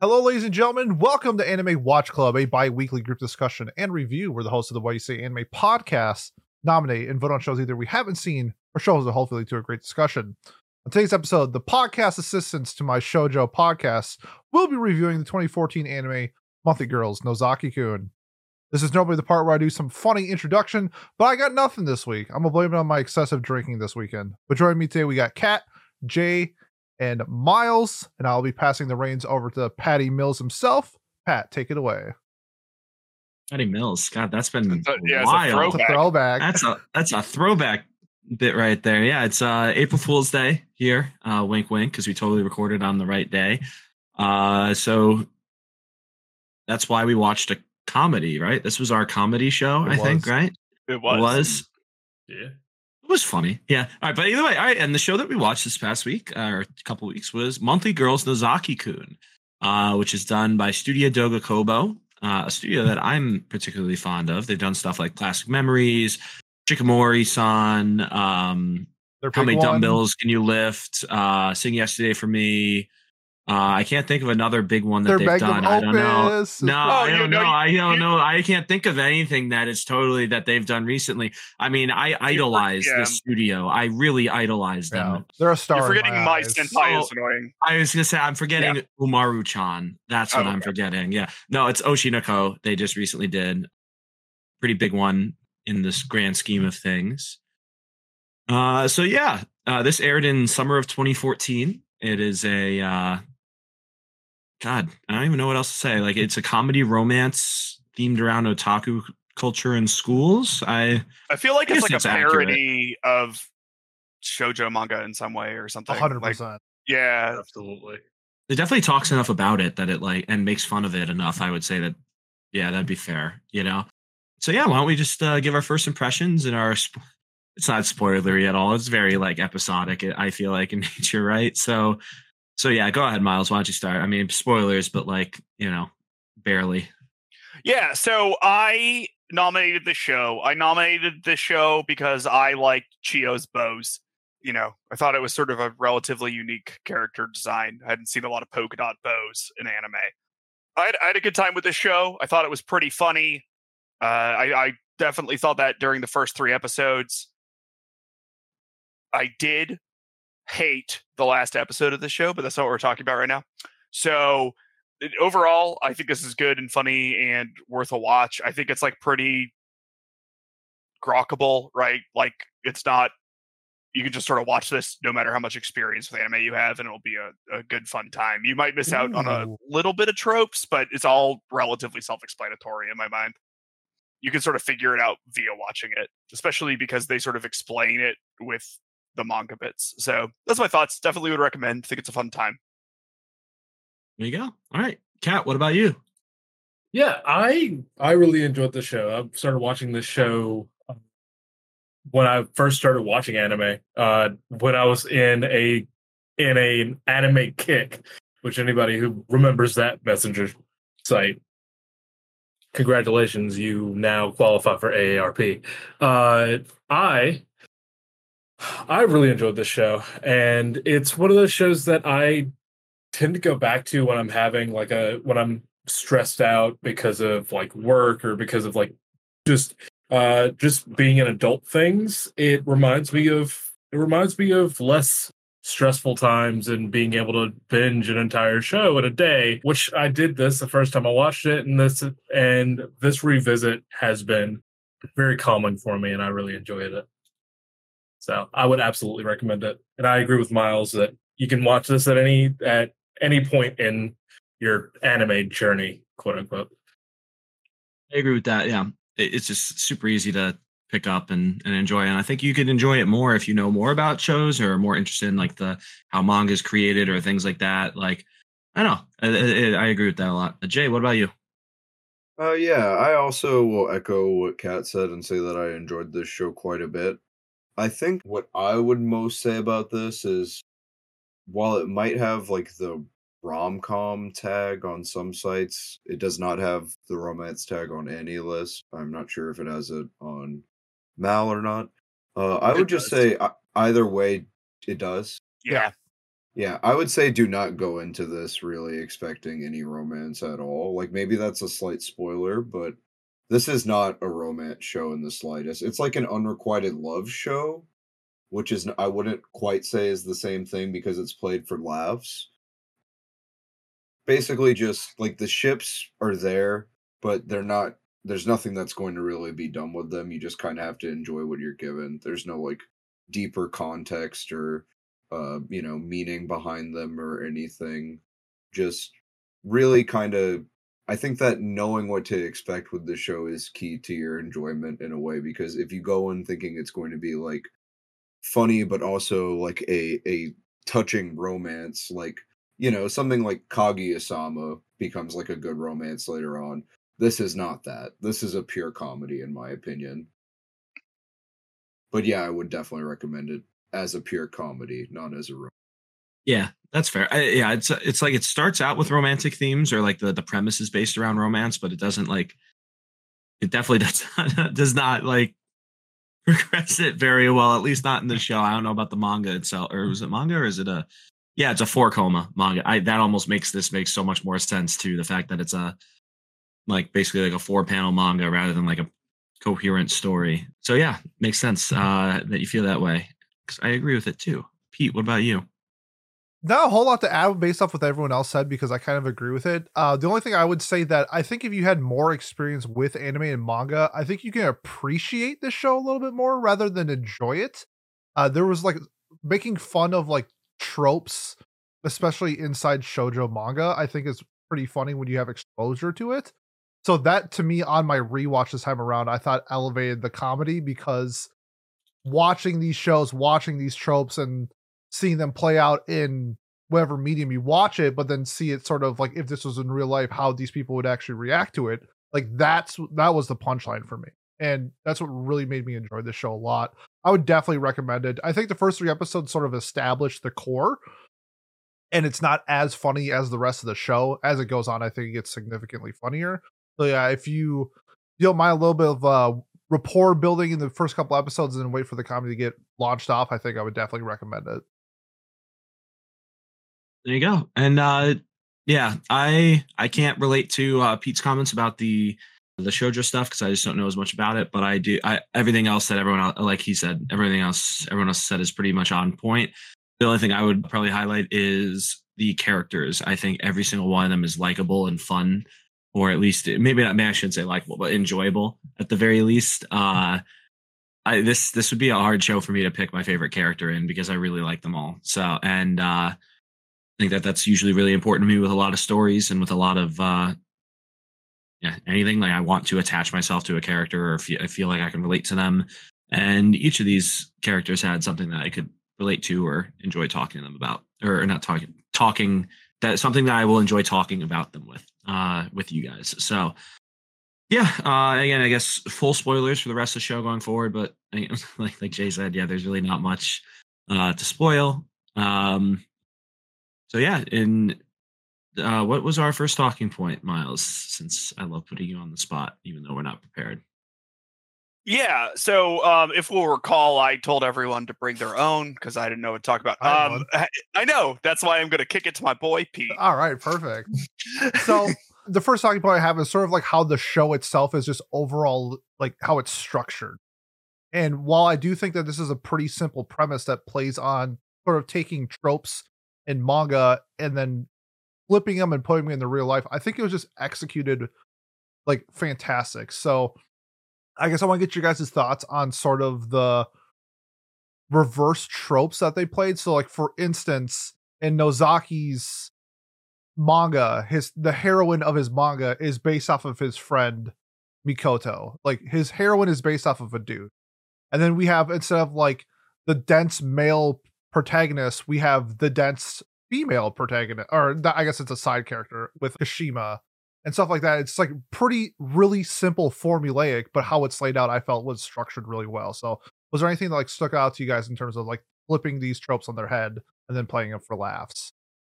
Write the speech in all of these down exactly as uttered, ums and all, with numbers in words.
Hello, ladies and gentlemen. Welcome to Anime Watch Club, a bi-weekly group discussion and review where the hosts of the Why You Say Anime podcast nominate and vote on shows either we haven't seen or shows that hopefully lead to a great discussion. On today's episode, the podcast assistants to my shoujo podcast will be reviewing the twenty fourteen anime Monthly Girls Nozaki-kun. This is normally the part where I do some funny introduction, but I got nothing this week. I'm gonna blame it on my excessive drinking this weekend. But joining me today, we got Kat, Jay, and Miles, and I'll be passing the reins over to Patty Mills himself. Pat, take it away. Patty Mills, God, that's been It's a, yeah, wild. it's a throwback. It's a throwback. That's a that's a throwback bit right there. Yeah, it's uh, April Fool's Day here. Uh, wink, wink, because we totally recorded on the right day. Uh, so that's why we watched a comedy, right? This was our comedy show, It I think, was. right? It was. It was. Yeah. It was funny. Yeah. All right. But either way, all right. And the show that we watched this past week, uh, or a couple weeks, was Monthly Girls Nozaki-kun, uh, which is done by Studio Doga Kobo, uh, a studio that I'm particularly fond of. They've done stuff like Classic Memories, Shikamori-san, um, Their How big Many one. Dumbbells Can You Lift, uh, Sing Yesterday for Me. Uh, I can't think of another big one that Their they've magnum done. I don't know. opus. No, Oh, I you don't know, know. you- I don't you- know. I can't think of anything that is totally that they've done recently. I mean, I idolize yeah. this studio. I really idolize Yeah, them. they're a star. You're in forgetting my my eyes. senpai is So- annoying. I was gonna say I'm forgetting Umaru-chan. That's what Oh, I'm okay. forgetting. Yeah, no, it's Oshinoko. They just recently did pretty big one in this grand scheme of things. Uh, so yeah, uh, this aired in summer of twenty fourteen. It is a uh, God, I don't even know what else to say. Like, it's a comedy romance themed around otaku culture in schools. I I feel like I it's guess like a that's accurate. parody of shoujo manga in some way or A something. hundred Like, percent. yeah, Absolutely. it definitely talks enough about it that it like and makes fun of it enough. I would say that, yeah, that'd be fair, you know. So yeah, why don't we just uh, give our first impressions and our. Sp- it's not spoilery at all. It's very like episodic. I feel like in nature, right? So, so yeah, go ahead, Miles. Why don't you start? I mean, spoilers, but like you know, barely. yeah. So I nominated the show. I nominated the show because I liked Chio's bows. You know, I thought it was sort of a relatively unique character design. I hadn't seen a lot of polka dot bows in anime. I had, I had a good time with this show. I thought it was pretty funny. Uh, I, I definitely thought that during the first three episodes. I did hate the last episode of the show, but that's not what we're talking about right now. So it- overall, I think this is good and funny and worth a watch. I think it's like pretty grokkable, right? Like it's not, you can just sort of watch this no matter how much experience with anime you have, and it'll be a, a good fun time. You might miss out on a Ooh. little bit of tropes, but it's all relatively self-explanatory in my mind. You can sort of figure it out via watching it, especially because they sort of explain it with the manga bits. So that's my thoughts. Definitely would recommend. Think it's a fun time. There you go. All right, Kat, what about you? Yeah, I I really enjoyed the show. I started watching this show um, when I first started watching anime. Uh, when I was in a in a anime kick, which anybody who remembers that messenger site, congratulations, you now qualify for A A R P. Uh, I I really enjoyed this show, and it's one of those shows that I tend to go back to when I'm having like a when I'm stressed out because of like work or because of like just uh just being an adult things. It reminds me of it reminds me of less stressful times and being able to binge an entire show in a day, which I did this the first time I watched it, and this and this revisit has been very calming for me, and I really enjoyed it. So I would absolutely recommend it. And I agree with Miles that you can watch this at any at any point in your anime journey, quote unquote. I agree with that. Yeah, It- it's just super easy to pick up and, and enjoy, and I think you could enjoy it more if you know more about shows or are more interested in like the how manga is created or things like that. Like, I don't know. I, I, I agree with that a lot. Uh, Jay, what about you? Uh, yeah, I also will echo what Kat said and say that I enjoyed this show quite a bit. I think what I would most say about this is, while it might have like the rom-com tag on some sites, it does not have the romance tag on any list. I'm not sure if it has it on Mal or not. Uh, I It would just does. say uh, either way, it does. Yeah. Yeah, I would say do not go into this really expecting any romance at all. Like maybe that's a slight spoiler, but this is not a romance show in the slightest. It's like an unrequited love show, which is n- I wouldn't quite say is the same thing because it's played for laughs. Basically just like the ships are there, but they're not there's nothing that's going to really be done with them. You just kind of have to enjoy what you're given. There's no like deeper context or uh, you know, meaning behind them or anything. Just really kind of I think that knowing what to expect with the show is key to your enjoyment in a way because if you go in thinking it's going to be like funny but also like a a touching romance like you know something like Kaguya-sama becomes like a good romance later on. This is not that. This is a pure comedy in my opinion. But yeah, I would definitely recommend it as a pure comedy, not as a rom- Yeah, that's fair. I, yeah, it's it's like it starts out with romantic themes or like the the premise is based around romance, but it doesn't like it definitely does not, does not like progress it very well. At least not in the show. I don't know about the manga itself, or is it manga or is it a? Yeah, it's a four coma manga. I that almost makes this makes so much more sense to the fact that it's a like basically like a four panel manga rather than like a coherent story. So yeah, makes sense uh, that you feel that way. 'Cause I agree with it too. Pete, what about you? Not a whole lot to add based off what everyone else said because I kind of agree with it. Uh, the only thing I would say that I think if you had more experience with anime and manga, I think you can appreciate this show a little bit more rather than enjoy it. Uh, there was like making fun of like tropes, especially inside shoujo manga. I think is pretty funny when you have exposure to it. So that to me on my rewatch this time around, I thought elevated the comedy because watching these shows, watching these tropes, and seeing them play out in whatever medium you watch it, but then see it sort of like if this was in real life, how these people would actually react to it. Like that's that was the punchline for me. And that's what really made me enjoy this show a lot. I would definitely recommend it. I think the first three episodes sort of established the core, and it's not as funny as the rest of the show. As it goes on, I think it gets significantly funnier. So yeah, if you you don't mind a little bit of uh rapport building in the first couple episodes and then wait for the comedy to get launched off, I think I would definitely recommend it. There you go. And uh yeah, I I can't relate to uh Pete's comments about the the shoujo stuff because I just don't know as much about it, but I do I everything else that everyone else, like he said, everything else everyone else said is pretty much on point. The only thing I would probably highlight is the characters. I think every single one of them is likable and fun, or at least maybe not maybe I shouldn't say likable, but enjoyable at the very least. Uh I this this would be a hard show for me to pick my favorite character in because I really like them all. So and uh I think that that's usually really important to me with a lot of stories and with a lot of uh, yeah anything. Like I want to attach myself to a character or feel, I feel like I can relate to them. And each of these characters had something that I could relate to or enjoy talking to them about, or not talking talking that something that I will enjoy talking about them with uh, with you guys. So yeah, uh, again, I guess full spoilers for the rest of the show going forward. But like like Jay said, yeah, there's really not much uh, to spoil. Um, So yeah, and uh, what was our first talking point, Miles? Since I love putting you on the spot, even though we're not prepared. Yeah. So, um, if we'll recall, I told everyone to bring their own because I didn't know what to talk about. I had Um, one. I, I know that's why I'm going to kick it to my boy Pete. All right, perfect. So the first talking point I have is sort of like how the show itself is just overall like how it's structured. And while I do think that this is a pretty simple premise that plays on sort of taking tropes in manga and then flipping them and putting them into real life, I think it was just executed like fantastic. So I guess I want to get your guys' thoughts on sort of the reverse tropes that they played. So like for instance, in Nozaki's manga, his the heroine of his manga is based off of his friend Mikoto. Like his heroine is based off of a dude. And then we have instead of like the dense male protagonist, we have the dense female protagonist, or th- I guess it's a side character with Kashima and stuff like that. It's like pretty really simple formulaic, but how it's laid out, I felt was structured really well. So was there anything that like stuck out to you guys in terms of like flipping these tropes on their head and then playing them for laughs?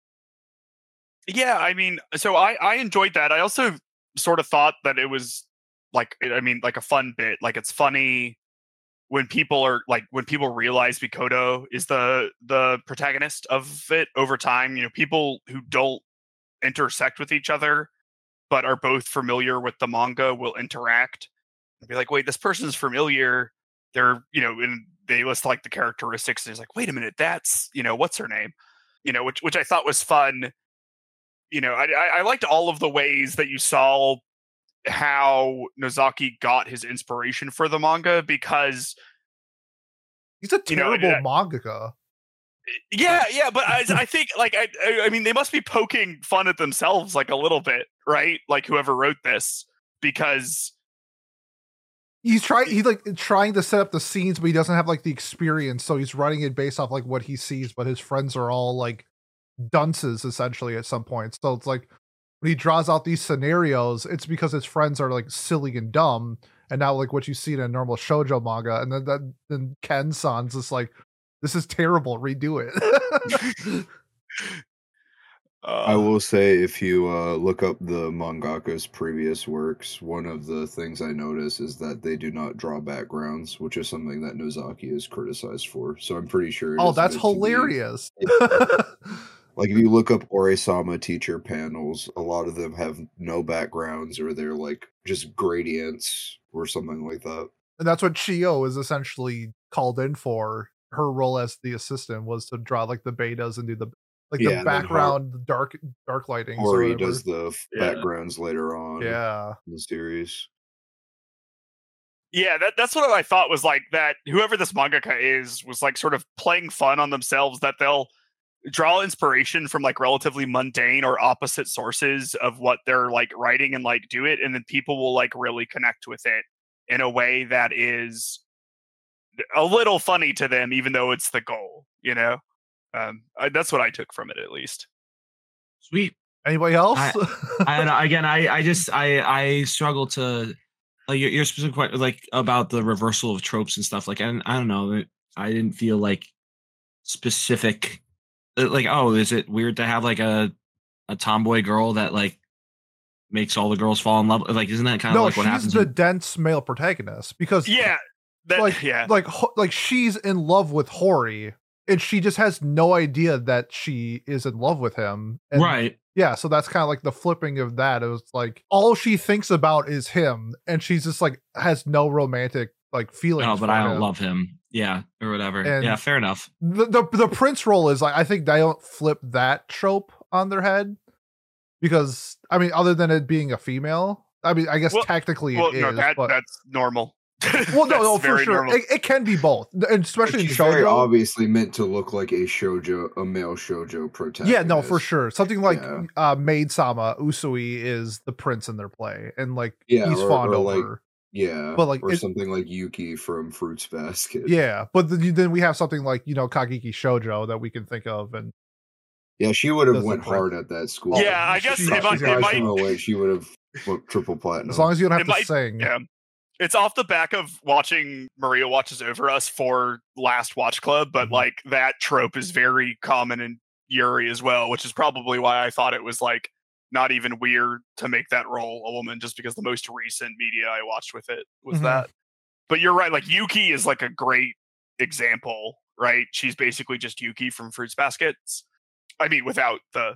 Yeah, I mean, so I I enjoyed that. I also sort of thought that it was like I mean like a fun bit, like it's funny. when people are like when people realize Mikoto is the the protagonist of it over time, you know, people who don't intersect with each other but are both familiar with the manga will interact and be like, wait, this person's familiar. They're, you know, and they list like the characteristics and it's like, wait a minute, that's, you know, what's her name? You know, which which I thought was fun. You know, I I, I liked all of the ways that you saw how Nozaki got his inspiration for the manga, because he's a terrible you know, mangaka. Yeah, yeah, but I, I think like I, I mean they must be poking fun at themselves like a little bit, right? Like whoever wrote this, because he's trying he's like trying to set up the scenes, but he doesn't have like the experience, so he's writing it based off like what he sees. But his friends are all like dunces essentially at some point. So it's like when he draws out these scenarios, it's because his friends are like silly and dumb, and now like what you see in a normal shoujo manga, and then that then Ken-san's just like, this is terrible, redo it. uh, I will say, if you uh, look up the mangaka's previous works, one of the things I notice is that they do not draw backgrounds, which is something that Nozaki is criticized for. So I'm pretty sure. it Oh, is that's meant to be- hilarious. Like if you look up Orisama teacher panels, a lot of them have no backgrounds, or they're like just gradients or something like that. And that's what Chio is essentially called in for. Her role as the assistant was to draw like the betas and do the like Yeah, the and then Har- background dark dark lightings. or Hori whatever. does the f- Yeah. backgrounds later on Yeah. in the series. yeah, that that's what I thought was like that. Whoever this mangaka is was like sort of playing fun on themselves, that they'll draw inspiration from like relatively mundane or opposite sources of what they're like writing and like do it, and then people will like really connect with it in a way that is a little funny to them, even though it's the goal, you know. Um, I, that's what I took from it, at least. Sweet. Anybody else? I don't know. Again, I, I just I I struggle to like your, your specific que- like about the reversal of tropes and stuff. Like I, I don't know. I didn't feel like specific. Like, oh, is it weird to have like a a tomboy girl that like makes all the girls fall in love? Like, isn't that kind of no, like what she's happens? the in- dense male protagonist because Yeah, that, like yeah, like Ho- like she's in love with Hori, and she just has no idea that she is in love with him. And right. yeah, so that's kind of like the flipping of that. It was like all she thinks about is him, and she's just like has no romantic like feelings. No, but for I don't him. love him. Yeah, or whatever. And- yeah, fair enough. the, the the prince role is like I think they don't flip that trope on their head, because I mean, other than it being a female, I mean, I guess Well- technically well, it is. no, that but that's normal. well, no, That's no, for very sure, normal. it, it can be both, and especially in She's very shoujo. obviously meant to look like a shoujo, a male shoujo protagonist. Yeah, no, for sure. Something like Yeah. uh, Maid Sama Usui is the prince in their play, and like Yeah, he's or- fawned or, over. like, Yeah, But, like, or it- something like Yuki from Fruits Basket. Yeah, but then, then we have something like, you know, Kageki Shoujo that we can think of, and yeah, she would have Doesn't went play- hard at that school. Yeah, I guess she- it might- she's it got- might- From the way she would have went triple platinum. as long as you don't have It to might- sing. yeah. It's off the back of watching Maria Watches Over Us for Last Watch Club, but Mhm. like that trope is very common in Yuri as well, which is probably why I thought it was like not even weird to make that role a woman, just because the most recent media I watched with it was Mhm. that. But you're right, like Yuki is like a great example, right? She's basically just Yuki from Fruits Baskets. I mean, without the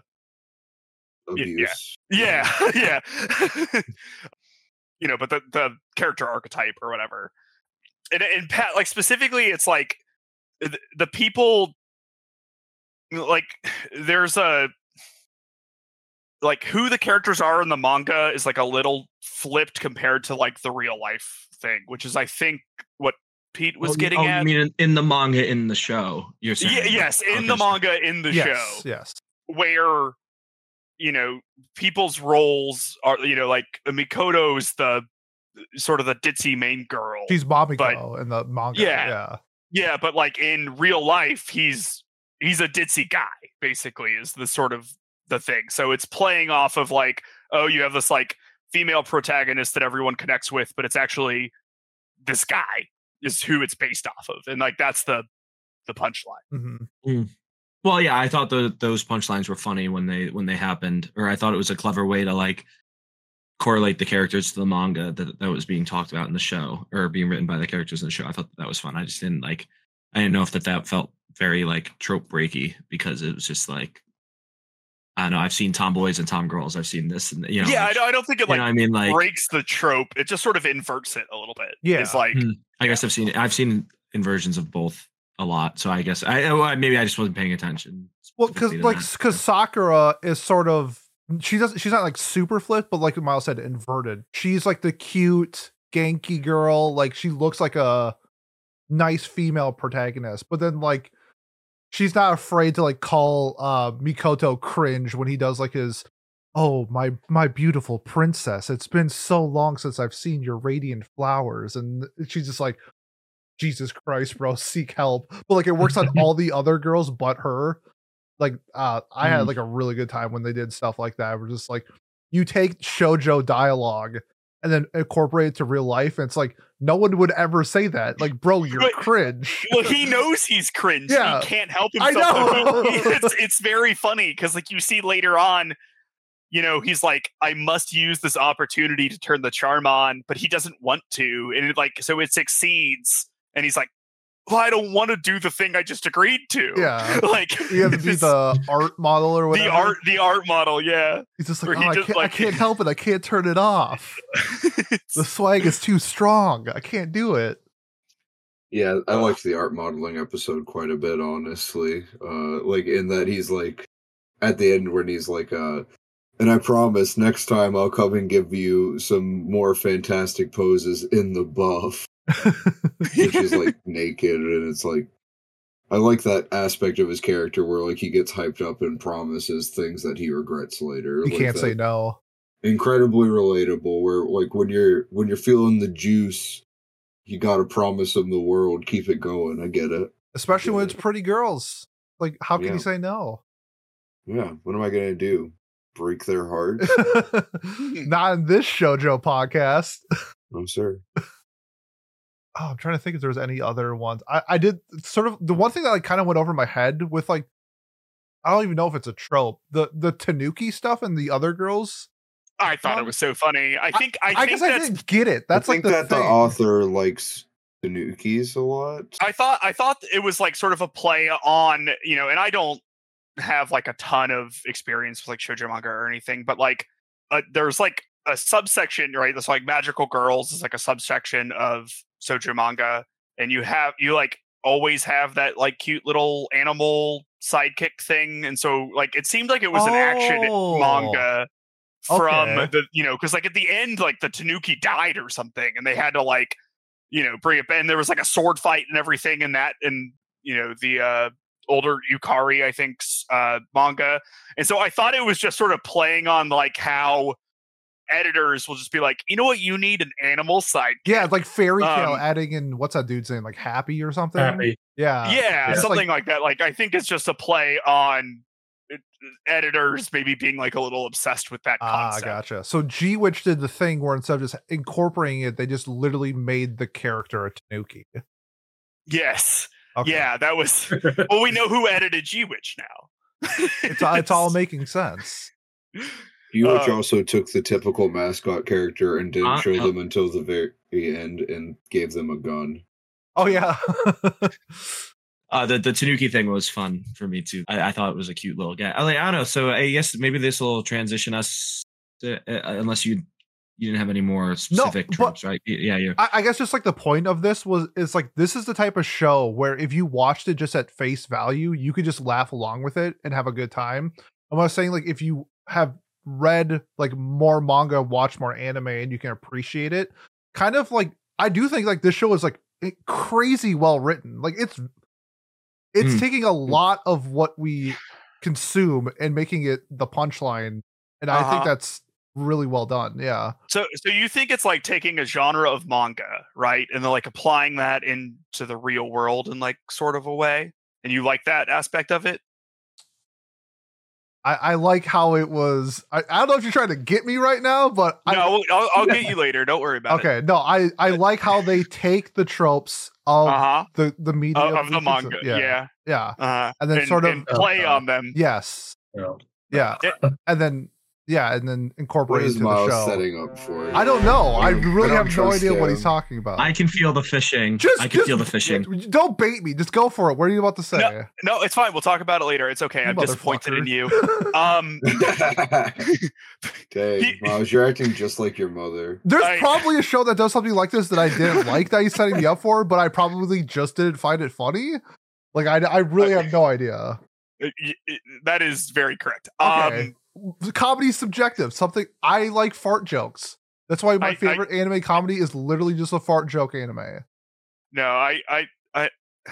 abuse. yeah, yeah. You know, but the the character archetype or whatever. And and Pat, like specifically, it's like the, the people, like there's a like who the characters are in the manga is like a little flipped compared to like the real life thing, which is I think what Pete was Oh, getting oh, at. You mean in, in the manga in the show? You're saying? Yeah, yes, in Okay, the so- manga in the yes, show. yes. Where you know people's roles are, you know, like Mikoto's the sort of the ditzy main girl. She's Mamiko But- in the manga. Yeah. Yeah. Yeah, but like in real life, he's he's a ditzy guy. Basically, is the sort of the thing. So it's playing off of like, oh, you have this like female protagonist that everyone connects with, but it's actually this guy is who it's based off of, and like that's the the punchline. hmm Well, yeah, I thought the, those punchlines were funny when they when they happened, or I thought it was a clever way to like correlate the characters to the manga that, that was being talked about in the show or being written by the characters in the show. I thought that, that was fun. I just didn't like, I didn't know if that, that felt very like trope breaky because it was just like, I don't know. I've seen tomboys and tom girls. I've seen this and you know. Yeah, like, I, don't, I don't think it you like, know what I mean, like breaks the trope. It just sort of inverts it a little bit. Yeah. It's like, hmm, I guess I've seen it. I've seen inversions of both a lot. So I guess I well, maybe I just wasn't paying attention. Well, because specifically to like that. because Sakura is sort of she doesn't she's not like super flipped, but like Miles said, inverted. She's like the cute Genki girl. Like she looks like a nice female protagonist, but then like she's not afraid to like call uh Mikoto cringe when he does like his oh my my beautiful princess. It's been so long since I've seen your radiant flowers, and she's just like, Jesus Christ, bro, seek help. But like it works on all the other girls but her. Like uh I had Mm. like a really good time when they did stuff like that. We're just like you take shoujo dialogue and then incorporate it to real life, and it's like no one would ever say that. Like, bro, you're But- cringe. well, he knows he's cringe. Yeah. He can't help I himself. know. it's, it's very funny because, like, you see later on, you know, he's like, I must use this opportunity to turn the charm on, but he doesn't want to. And it, like, so it succeeds. And he's like, well, I don't want to do the thing I just agreed to. Yeah. Like, You have to be it's- the art model or whatever. the art, the art model. Yeah. He's just or like, he oh, I, just, can't, like- I can't help it. I can't turn it off. It's- The swag is too strong. I can't do it. Yeah, I liked the art modeling episode quite a bit, honestly. Uh, like in that he's like at the end when he's like, uh, and I promise next time I'll come and give you some more fantastic poses in the buff, which is like naked, and it's like I like that aspect of his character where like he gets hyped up and promises things that he regrets later. You like can't say that no. Incredibly relatable. Where like when you're when you're feeling the juice, you gotta promise them the world. Keep it going. I get it. Especially when it's Yeah. pretty girls. Like, how can Yeah. you say no? Yeah. What am I gonna do? Break their hearts? Not in this shoujo podcast. No, sir. Oh, I'm trying to think if there was any other ones. I, I did sort of the one thing that like kind of went over my head with like I don't even know if it's a trope. The the Tanuki stuff and the other girls. I thought it was so funny. I think, I, I, think guess I that's didn't get it. That's I like think the that thing. the author likes Tanukis a lot. I thought I thought it was like sort of a play on, you know, and I don't have like a ton of experience with like shoujo manga or anything, but like uh, there's like a subsection, right? That's like magical girls is like a subsection of shoujo manga, and you have you like always have that like cute little animal sidekick thing, and so like it seemed like it was an action Oh. manga from Okay. the you know because like at the end like the Tanuki died or something, and they had to like you know bring it back, and there was like a sword fight and everything in that, and you know the uh older Yukari I think's uh manga, and so I thought it was just sort of playing on like how editors will just be like, you know what, you need an animal side. Yeah, it's like fairy tale Um, adding in what's that dude's name? Like Happy or something? Happy. Yeah. yeah, It's something like- like, that. Like I think it's just a play on it, editors maybe being like a little obsessed with that Ah, concept. gotcha. So G Witch did the thing where instead of just incorporating it, they just literally made the character a Tanuki. Yes. Okay. Yeah, that was well, we know who edited G Witch now. It's, it's all making sense. You Uh, also took the typical mascot character and didn't Uh, show uh, them until the very end and gave them a gun. Oh, yeah. Uh, the the Tanuki thing was fun for me too. I, I thought it was a cute little guy. I, like, I don't know. So I guess maybe this will transition us, to, uh, unless you you didn't have any more specific but- tropes, right? Y- Yeah, yeah. I, I guess just like the point of this was is like this is the type of show where if you watched it just at face value, you could just laugh along with it and have a good time. And what I was saying, like if you have read like more manga, watch more anime, and you can appreciate it, kind of like I do think like this show is like crazy well written. Like it's it's Mm. taking a lot of what we consume and making it the punchline, and I think Uh-huh. that's really well done. Yeah. So so you think it's like taking a genre of manga, right? And then like applying that into the real world in like sort of a way. And you like that aspect of it? I, I like how it was. I, I don't know if you're trying to get me right now, but I, No, I'll, I'll get you later. Don't worry about it. okay, no, I I like how they take the tropes of Uh-huh. the the media Of, of we the consume. manga. yeah, Yeah. yeah, Uh, and then and, sort of and play uh, on them. yes, You know, yeah, Yeah. and then Yeah, and then What incorporate is into the Miles show. setting up for? I don't know. I I don't- really I don't have no trust idea what him. he's talking about. I can feel the fishing. just, I can just- feel the fishing. Don't bait me. Just go for it. What are you about to say? No, it's fine. We'll talk about it later. It's okay. You I'm disappointed in you. Um, Dang, He- Miles, you're acting just like your mother. There's I- probably a show that does something like this that I didn't like that he's setting me up for, but I probably just didn't find it funny. Like I, I really have no idea. y- y- that is very correct. Okay. Um, The comedy's subjective. Something I like fart jokes. That's why my I- I- favorite anime comedy is literally just a fart joke anime. no, I, I, I.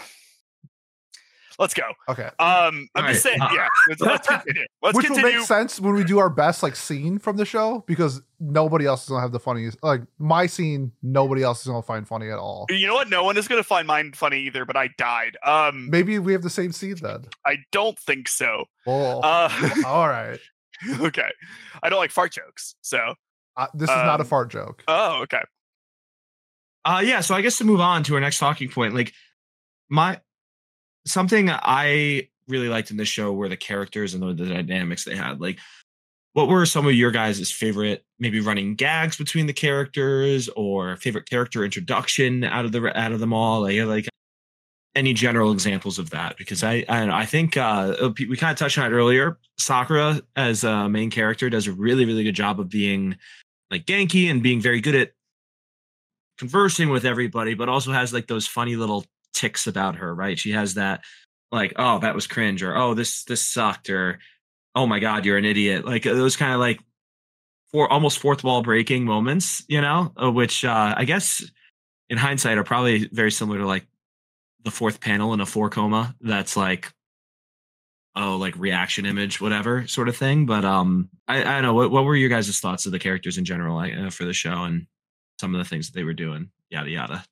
Let's go. Okay. Um, I'm Right. just saying. Uh, Yeah, let's, let's continue. Let's Which will continue. make sense when we do our best like scene from the show because nobody else is gonna have the funniest like my scene, nobody else is gonna find funny at all. You know what? No one is going to find mine funny either. But I died. Um, Maybe we have the same scene then. I don't think so. Oh, Uh, all right. okay. I don't like fart jokes. So. Uh, this is not a Um, fart joke. Oh, okay. Uh yeah, so I guess to move on to our next talking point, like my something I really liked in this show were the characters and the, the dynamics they had. Like, what were some of your guys' favorite, maybe running gags between the characters, or favorite character introduction out of the out of them all? Like, like any general examples of that? Because I I, don't know, I think uh, we kind of touched on it earlier. Sakura as a main character does a really really good job of being like Genki and being very good at conversing with everybody, but also has like those funny little ticks about her, right? She has that like, oh, that was cringe, or oh, this this sucked, or oh my god, you're an idiot. Like those kind of like for almost fourth wall breaking moments, you know, uh, which uh, I guess in hindsight are probably very similar to like the fourth panel in a four coma. That's like, oh, like reaction image, whatever sort of thing. But um, I, I don't know. What, what were your guys' thoughts of the characters in general uh, for the show and some of the things that they were doing? Yada yada.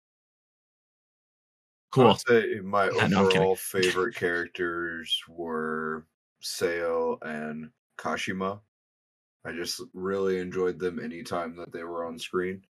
I Cool. would say my Yeah, no, I'm kidding. overall favorite characters were Seo and Kashima. I just really enjoyed them anytime that they were on screen.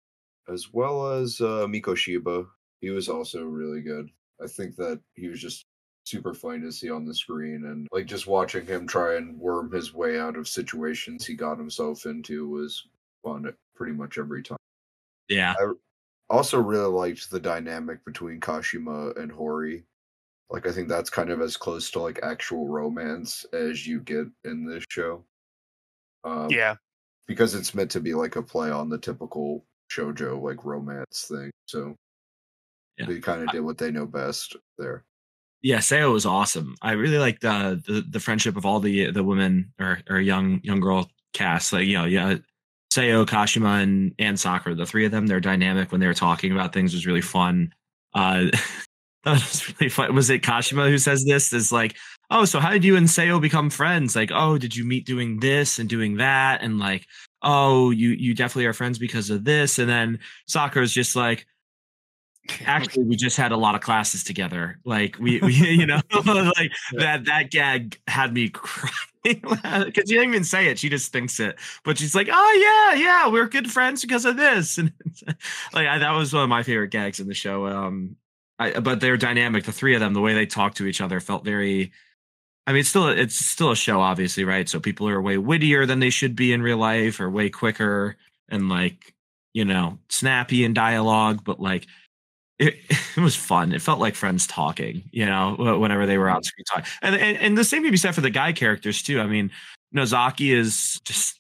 As well as uh, Mikoshiba. He was also really good. I think that he was just super fun to see on the screen, and like just watching him try and worm his way out of situations he got himself into was fun at pretty much every time. Yeah. Also really liked the dynamic between Kashima and Hori. Like I think that's kind of as close to like actual romance as you get in this show. Um, Yeah. because it's meant to be like a play on the typical shoujo like romance thing. So Yeah. they kind of did what they know best there. Yeah, Seo was awesome. I really liked uh, the the friendship of all the the women or or young young girl cast. Like, you know, yeah, Seo, Kashima, and and Sakura, the three of them, their dynamic when they were talking about things was really fun. Uh, that was really fun. Was it Kashima who says this? Is like, oh, so how did you and Seo become friends? Like, oh, did you meet doing this and doing that? And like, oh, you you definitely are friends because of this. And then Sakura's just like, actually, we just had a lot of classes together. Like we, we you know, like that that gag had me crying because she didn't even say it. She just thinks it, but she's like, "Oh yeah, yeah, we're good friends because of this." And like I, that was one of my favorite gags in the show. Um, I, but their dynamic, the three of them, the way they talk to each other, felt very. I mean, it's still it's still a show, obviously, right? So people are way wittier than they should be in real life, or way quicker and like you know snappy in dialogue, but like. It, it was fun. It felt like friends talking, you know, whenever they were on screen talking. And, and and the same can be said for the guy characters too. I mean, Nozaki is just,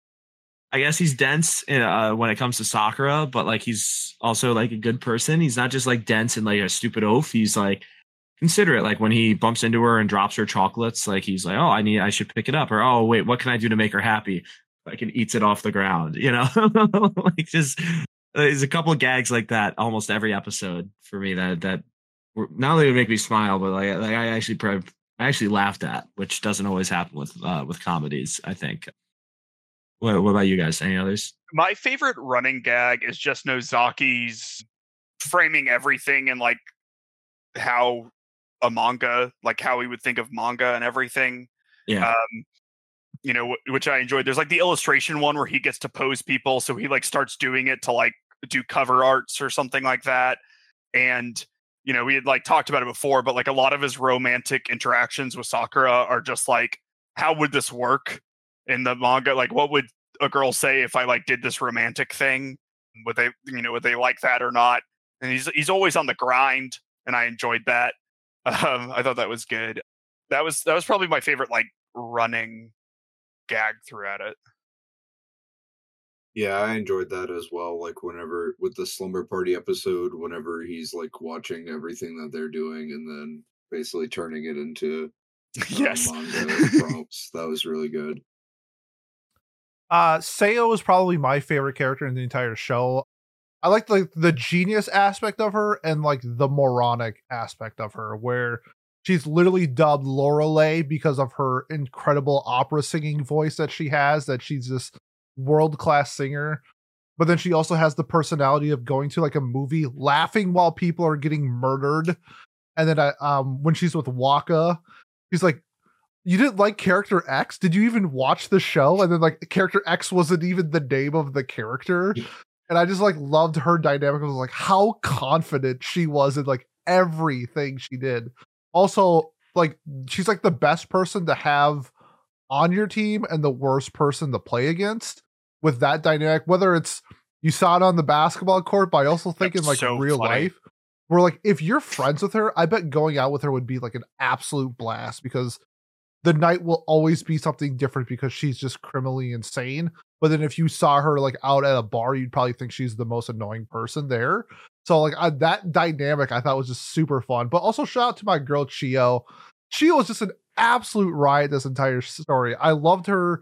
I guess he's dense uh, when it comes to Sakura, but like he's also like a good person. He's not just like dense and like a stupid oaf. He's like considerate. Like when he bumps into her and drops her chocolates, like he's like, oh, I need, I should pick it up. Or oh, wait, what can I do to make her happy? Like and eats it off the ground, you know, like just. There's a couple of gags like that almost every episode for me that that were, not only would make me smile, but like, like I actually I actually laughed at, which doesn't always happen with uh, with comedies. I think. What, what about you guys? Any others? My favorite running gag is just Nozaki's framing everything and like how a manga, like how he would think of manga and everything. Yeah. Um, you know, which I enjoyed. There's like the illustration one where he gets to pose people. So he like starts doing it to like do cover arts or something like that. And, you know, we had like talked about it before, but like a lot of his romantic interactions with Sakura are just like, how would this work? in the manga. Like, what would a girl say if I like did this romantic thing? Would they, you know, would they like that or not? And he's he's always on the grind, and I enjoyed that. Um, I thought that was good. That was that was probably my favorite like running gag throughout it. Yeah, I enjoyed that as well. Like whenever with the slumber party episode, whenever he's like watching everything that they're doing and then basically turning it into uh, Yes. manga prompts. That was really good. Uh, Sayo is probably my favorite character in the entire show. I like the the genius aspect of her and like the moronic aspect of her, where she's literally dubbed Lorelei because of her incredible opera singing voice that she has. That she's this world class singer, but then she also has the personality of going to like a movie, laughing while people are getting murdered, and then I, um when she's with Waka, she's like, you didn't like character X? Did you even watch the show? And then like character X wasn't even the name of the character. And I just like loved her dynamic. I was like how confident she was in like everything she did. Also, like she's like the best person to have on your team and the worst person to play against with that dynamic. Whether it's you saw it on the basketball court, but I also think in like so real funny. life, where like if you're friends with her, I bet going out with her would be like an absolute blast because the night will always be something different because she's just criminally insane. But then if you saw her like out at a bar, you'd probably think she's the most annoying person there. So like I, that dynamic I thought was just super fun. But also shout out to my girl Chio. Chio was just an absolute riot this entire story. I loved her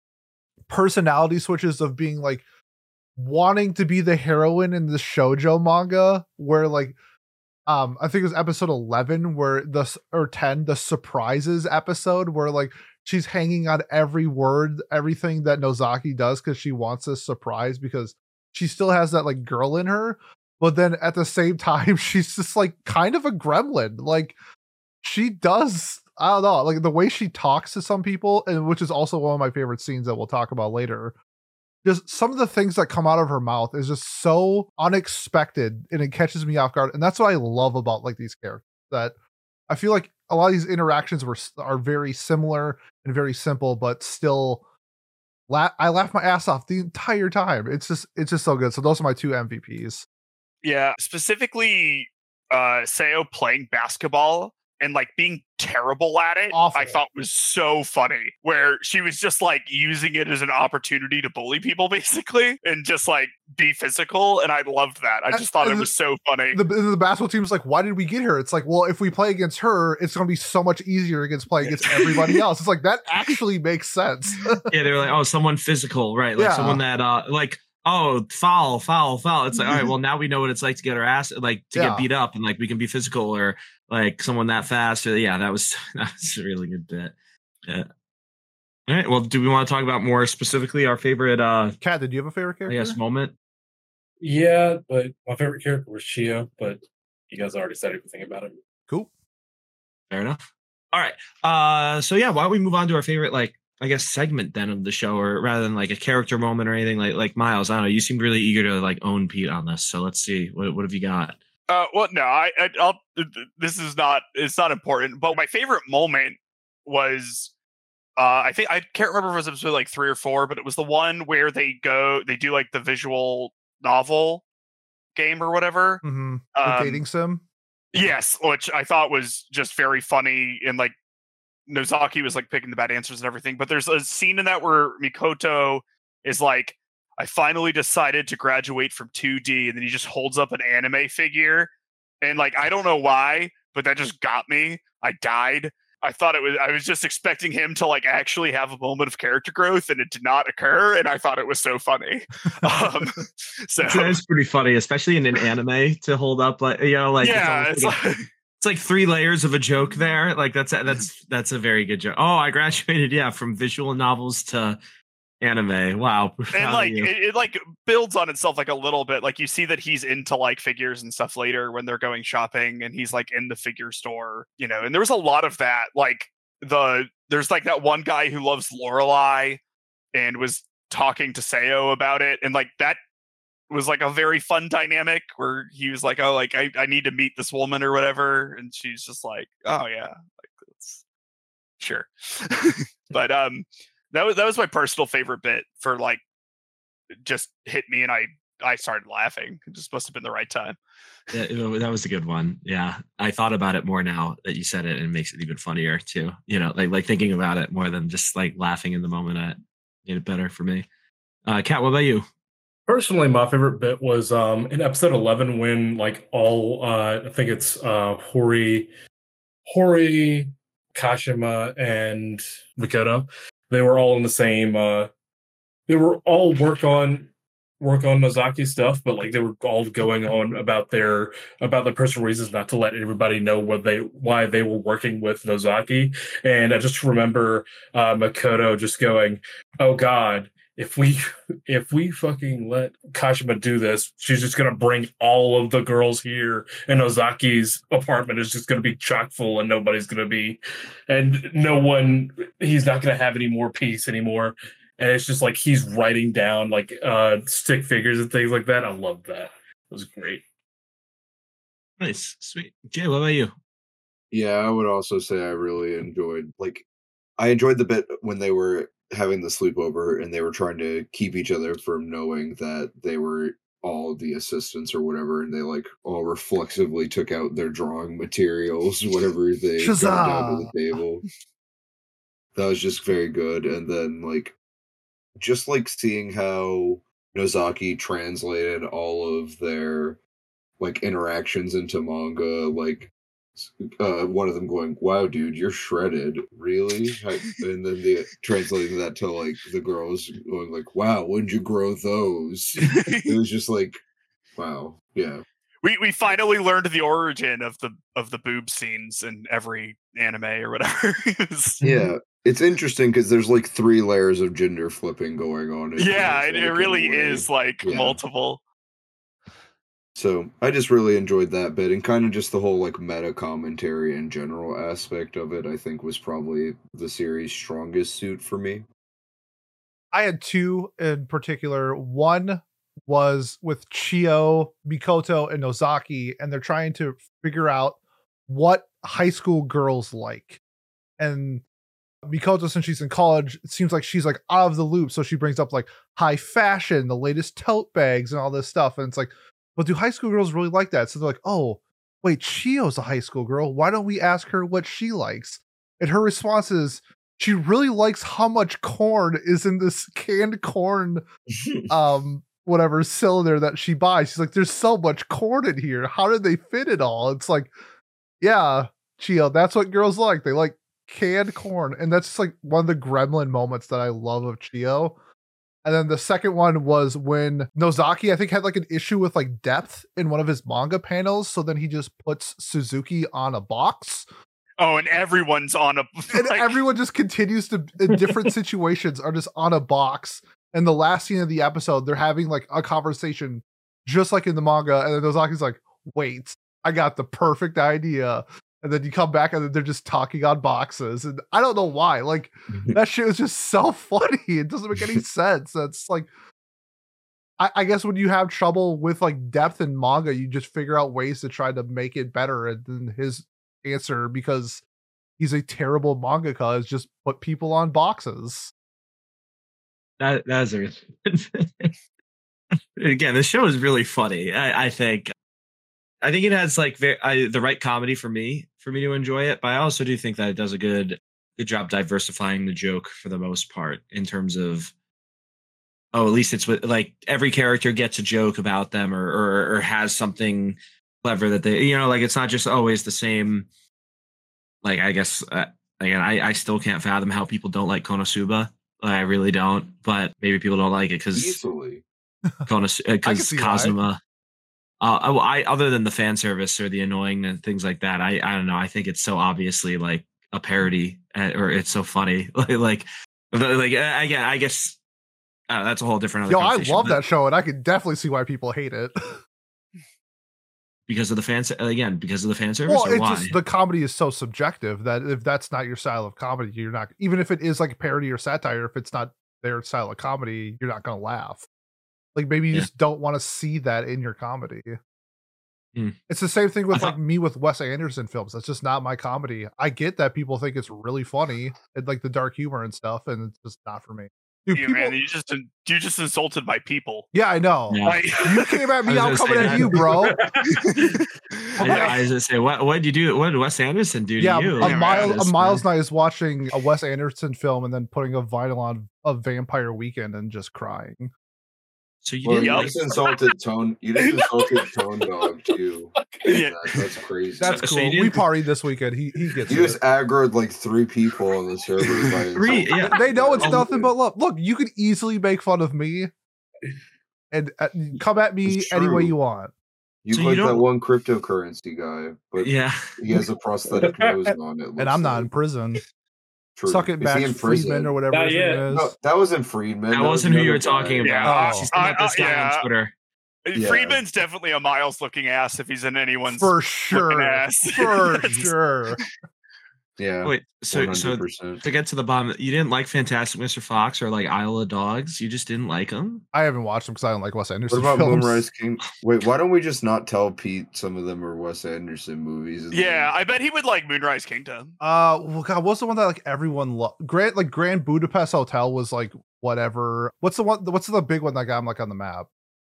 personality switches of being like wanting to be the heroine in the shoujo manga, where like Um, I think it was episode eleven where the or ten, the surprises episode where like she's hanging on every word, everything that Nozaki does because she wants a surprise because she still has that like girl in her. But then at the same time, she's just like kind of a gremlin. Like she does, I don't know, like the way she talks to some people, and which is also one of my favorite scenes that we'll talk about later. Just some of the things that come out of her mouth is just so unexpected and it catches me off guard. And that's what I love about like these characters, that I feel like a lot of these interactions were are very similar and very simple, but still la- I laugh my ass off the entire time. It's just, it's just so good. So those are my two M V Ps. Yeah, specifically uh Sayo playing basketball and like being terrible at it. Awful. I thought was so funny, where she was just like using it as an opportunity to bully people basically and just like be physical, and I loved that. I just thought And it was so funny. The, the basketball team is like, why did we get her? It's like, well, if we play against her, it's going to be so much easier against playing against everybody else. It's like, that actually makes sense. Yeah, they were like, oh, someone physical, right? Like Yeah. someone that, uh, like, oh, foul, foul, foul. It's like, all right, well, now we know what it's like to get our ass, like to Yeah. get beat up, and like we can be physical or like someone that fast. Or, yeah, that was that was a really good bit. Yeah. All right. Well, do we want to talk about more specifically our favorite, uh, Kat, did you have a favorite I character? guess, moment? Yeah, but my favorite character was Chio, but you guys already said everything about it. Cool. Fair enough. All right. Uh, so yeah, why don't we move on to our favorite, like, I guess, segment then of the show, or rather than like a character moment or anything. Like, like Miles, I don't know. You seemed really eager to like own Pete on this, so let's see. What what have you got? Uh, well, no, I, I, I'll. This is not. It's not important. But my favorite moment was, uh, I think I can't remember if it was episode like three or four, but it was the one where they go, they do like the visual novel game or whatever. Mm-hmm. The Um, dating sim. Yes, which I thought was just very funny, and like Nozaki was like picking the bad answers and everything. But there's a scene in that where Mikoto is like, I finally decided to graduate from two D, and then he just holds up an anime figure, and like I don't know why, but that just got me. I died. I thought it was. I was just expecting him to like actually have a moment of character growth, and it did not occur. And I thought it was so funny. Um, so It's pretty funny, especially in an anime to hold up, like, you know, like yeah, it's, it's almost like, like, a- it's like three layers of a joke there. Like that's that's that's a very good joke. Oh, I graduated, yeah, from visual novels to anime. Wow. Proud and of like you. it, it like builds on itself like a little bit. Like you see that he's into like figures and stuff later when they're going shopping, and he's like in the figure store, you know. And there was a lot of that. Like the there's like that one guy who loves Lorelei and was talking to Sayo about it, and like that was like a very fun dynamic where he was like, oh, like I, I need to meet this woman or whatever, and she's just like, oh yeah, like that's sure. But um That was that was my personal favorite bit for like just hit me and I I started laughing. It just must have been the right time. Yeah, that was a good one. Yeah, I thought about it more now that you said it, and it makes it even funnier too. You know, like like thinking about it more than just like laughing in the moment. It made it better for me. Uh, Kat, what about you? Personally, my favorite bit was um, in episode eleven when like all uh, I think it's uh, Hori, Hori, Kashima, and Mikoto. They were all in the same. Uh, they were all work on work on Nozaki stuff, but like they were all going on about their about their personal reasons not to let everybody know what they why they were working with Nozaki. And I just remember uh, Makoto just going, "Oh God, if we if we fucking let Kashima do this, she's just gonna bring all of the girls here, and Nozaki's apartment is just gonna be chock full, and nobody's gonna be, and no one, he's not gonna have any more peace anymore." And it's just like he's writing down like uh, stick figures and things like that. I love that. It was great. Nice, sweet. Jay, what about you? Yeah, I would also say I really enjoyed like I enjoyed the bit when they were having the sleepover and they were trying to keep each other from knowing that they were all the assistants or whatever, and they like all reflexively took out their drawing materials, whatever they got down to the table. That was just very good. And then like just like seeing how Nozaki translated all of their like interactions into manga, like uh, one of them going, "Wow, dude, you're shredded, really?" And then the translating that to like the girls going like, "Wow, when'd you grow those?" It was just like, wow, yeah. We we finally learned the origin of the of the boob scenes in every anime or whatever. Yeah. It's interesting because there's like three layers of gender flipping going on. Yeah, it, it really is like yeah. multiple. So I just really enjoyed that bit, and kind of just the whole like meta commentary and general aspect of it, I think was probably the series' strongest suit for me. I had two in particular. One was with Chio, Mikoto, and Nozaki, and they're trying to figure out what high school girls like. And Mikoto, since she's in college, it seems like she's like out of the loop. So she brings up like high fashion, the latest tote bags, and all this stuff. And it's like, but do high school girls really like that? So they're like, oh, wait, Chio's a high school girl. Why don't we ask her what she likes? And her response is, she really likes how much corn is in this canned corn, um, whatever cylinder that she buys. She's like, there's so much corn in here. How did they fit it all? It's like, yeah, Chio, that's what girls like. They like canned corn. And that's just like one of the gremlin moments that I love of Chio. And then the second one was when Nozaki, I think, had like an issue with like depth in one of his manga panels. So then he just puts Suzuki on a box. Oh, and everyone's on a like, and everyone just continues to in different situations are just on a box. And the last scene of the episode, they're having like a conversation just like in the manga. And then Nozaki's like, wait, I got the perfect idea. And then you come back and then they're just talking on boxes. And I don't know why. Like, that shit was just so funny. It doesn't make any sense. That's like, I, I guess when you have trouble with like depth in manga, you just figure out ways to try to make it better. And then his answer, because he's a terrible mangaka, is just put people on boxes. That that's a again, the show is really funny. I, I think I think it has like very, I, the right comedy for me for me to enjoy it, but I also do think that it does a good good job diversifying the joke for the most part in terms of, oh, at least it's with like every character gets a joke about them or or, or has something clever that they, you know, like it's not just always the same. Like, I guess uh, again, I, I still can't fathom how people don't like Konosuba. I really don't, but maybe people don't like it because easily because Kazuma. Uh, I other than the fan service or the annoying and things like that, I I don't know. I think it's so obviously like a parody, uh, or it's so funny. like like like again, I guess uh, that's a whole different. Other Yo, I love that show, and I can definitely see why people hate it. Because of the fan, again, because of the fan service. Well, or it's why? just the comedy is so subjective that if that's not your style of comedy, you're not. Even if it is like a parody or satire, if it's not their style of comedy, you're not going to laugh. Like maybe you yeah. just don't want to see that in your comedy. Hmm. It's the same thing with I thought- like me with Wes Anderson films. That's just not my comedy. I get that people think it's really funny and like the dark humor and stuff, and it's just not for me. Dude, You people, man, you just you just insulted my people. yeah, I know. Yeah. Like, You came at me, I I'm was gonna coming say at you, bro. I, I was gonna say, what what did you do? What did Wes Anderson do Yeah, to you? a, Yeah, mile, This, a Miles man. Night is watching a Wes Anderson film and then putting a vinyl on a Vampire Weekend and just crying. So you Well, didn't you like? just insulted Tone. You just insulted Tone Dog too. Yeah. That- that's crazy. That's So- so cool. you we didn't- partied this weekend. He he gets You it. just aggroed like three people on the server. by Three, insulting yeah. them. They know it's Oh, nothing but love. Look, you can easily make fun of me and uh, come at me It's any way true. you want. You So you like that don't- one cryptocurrency guy, but Yeah, he has a prosthetic nose on it. And looks I'm not in like. prison. True. Suck it Is back, he in Friedman prison? or whatever Not his yet. name is. No, that wasn't Friedman. that was wasn't who you were another guy. talking Yeah, about. Oh. She's talking about I- this I- guy yeah. on Twitter. Yeah. Friedman's definitely a Miles looking ass if he's in anyone's For looking sure. ass. For That's- sure. Yeah. Wait, so so one hundred percent. to get to the bottom, you didn't like Fantastic Mister Fox or like Isle of Dogs? You just didn't like them? I haven't watched them because I don't like Wes What Anderson about films. Moonrise King? Wait, why don't we just not tell Pete some of them are Wes Anderson movies? and Yeah, then- I bet he would like Moonrise Kingdom. Uh, well, God, what's the one that like everyone loved? Grand, like Grand Budapest Hotel was like whatever. What's the one? What's the big one that got him like on the map?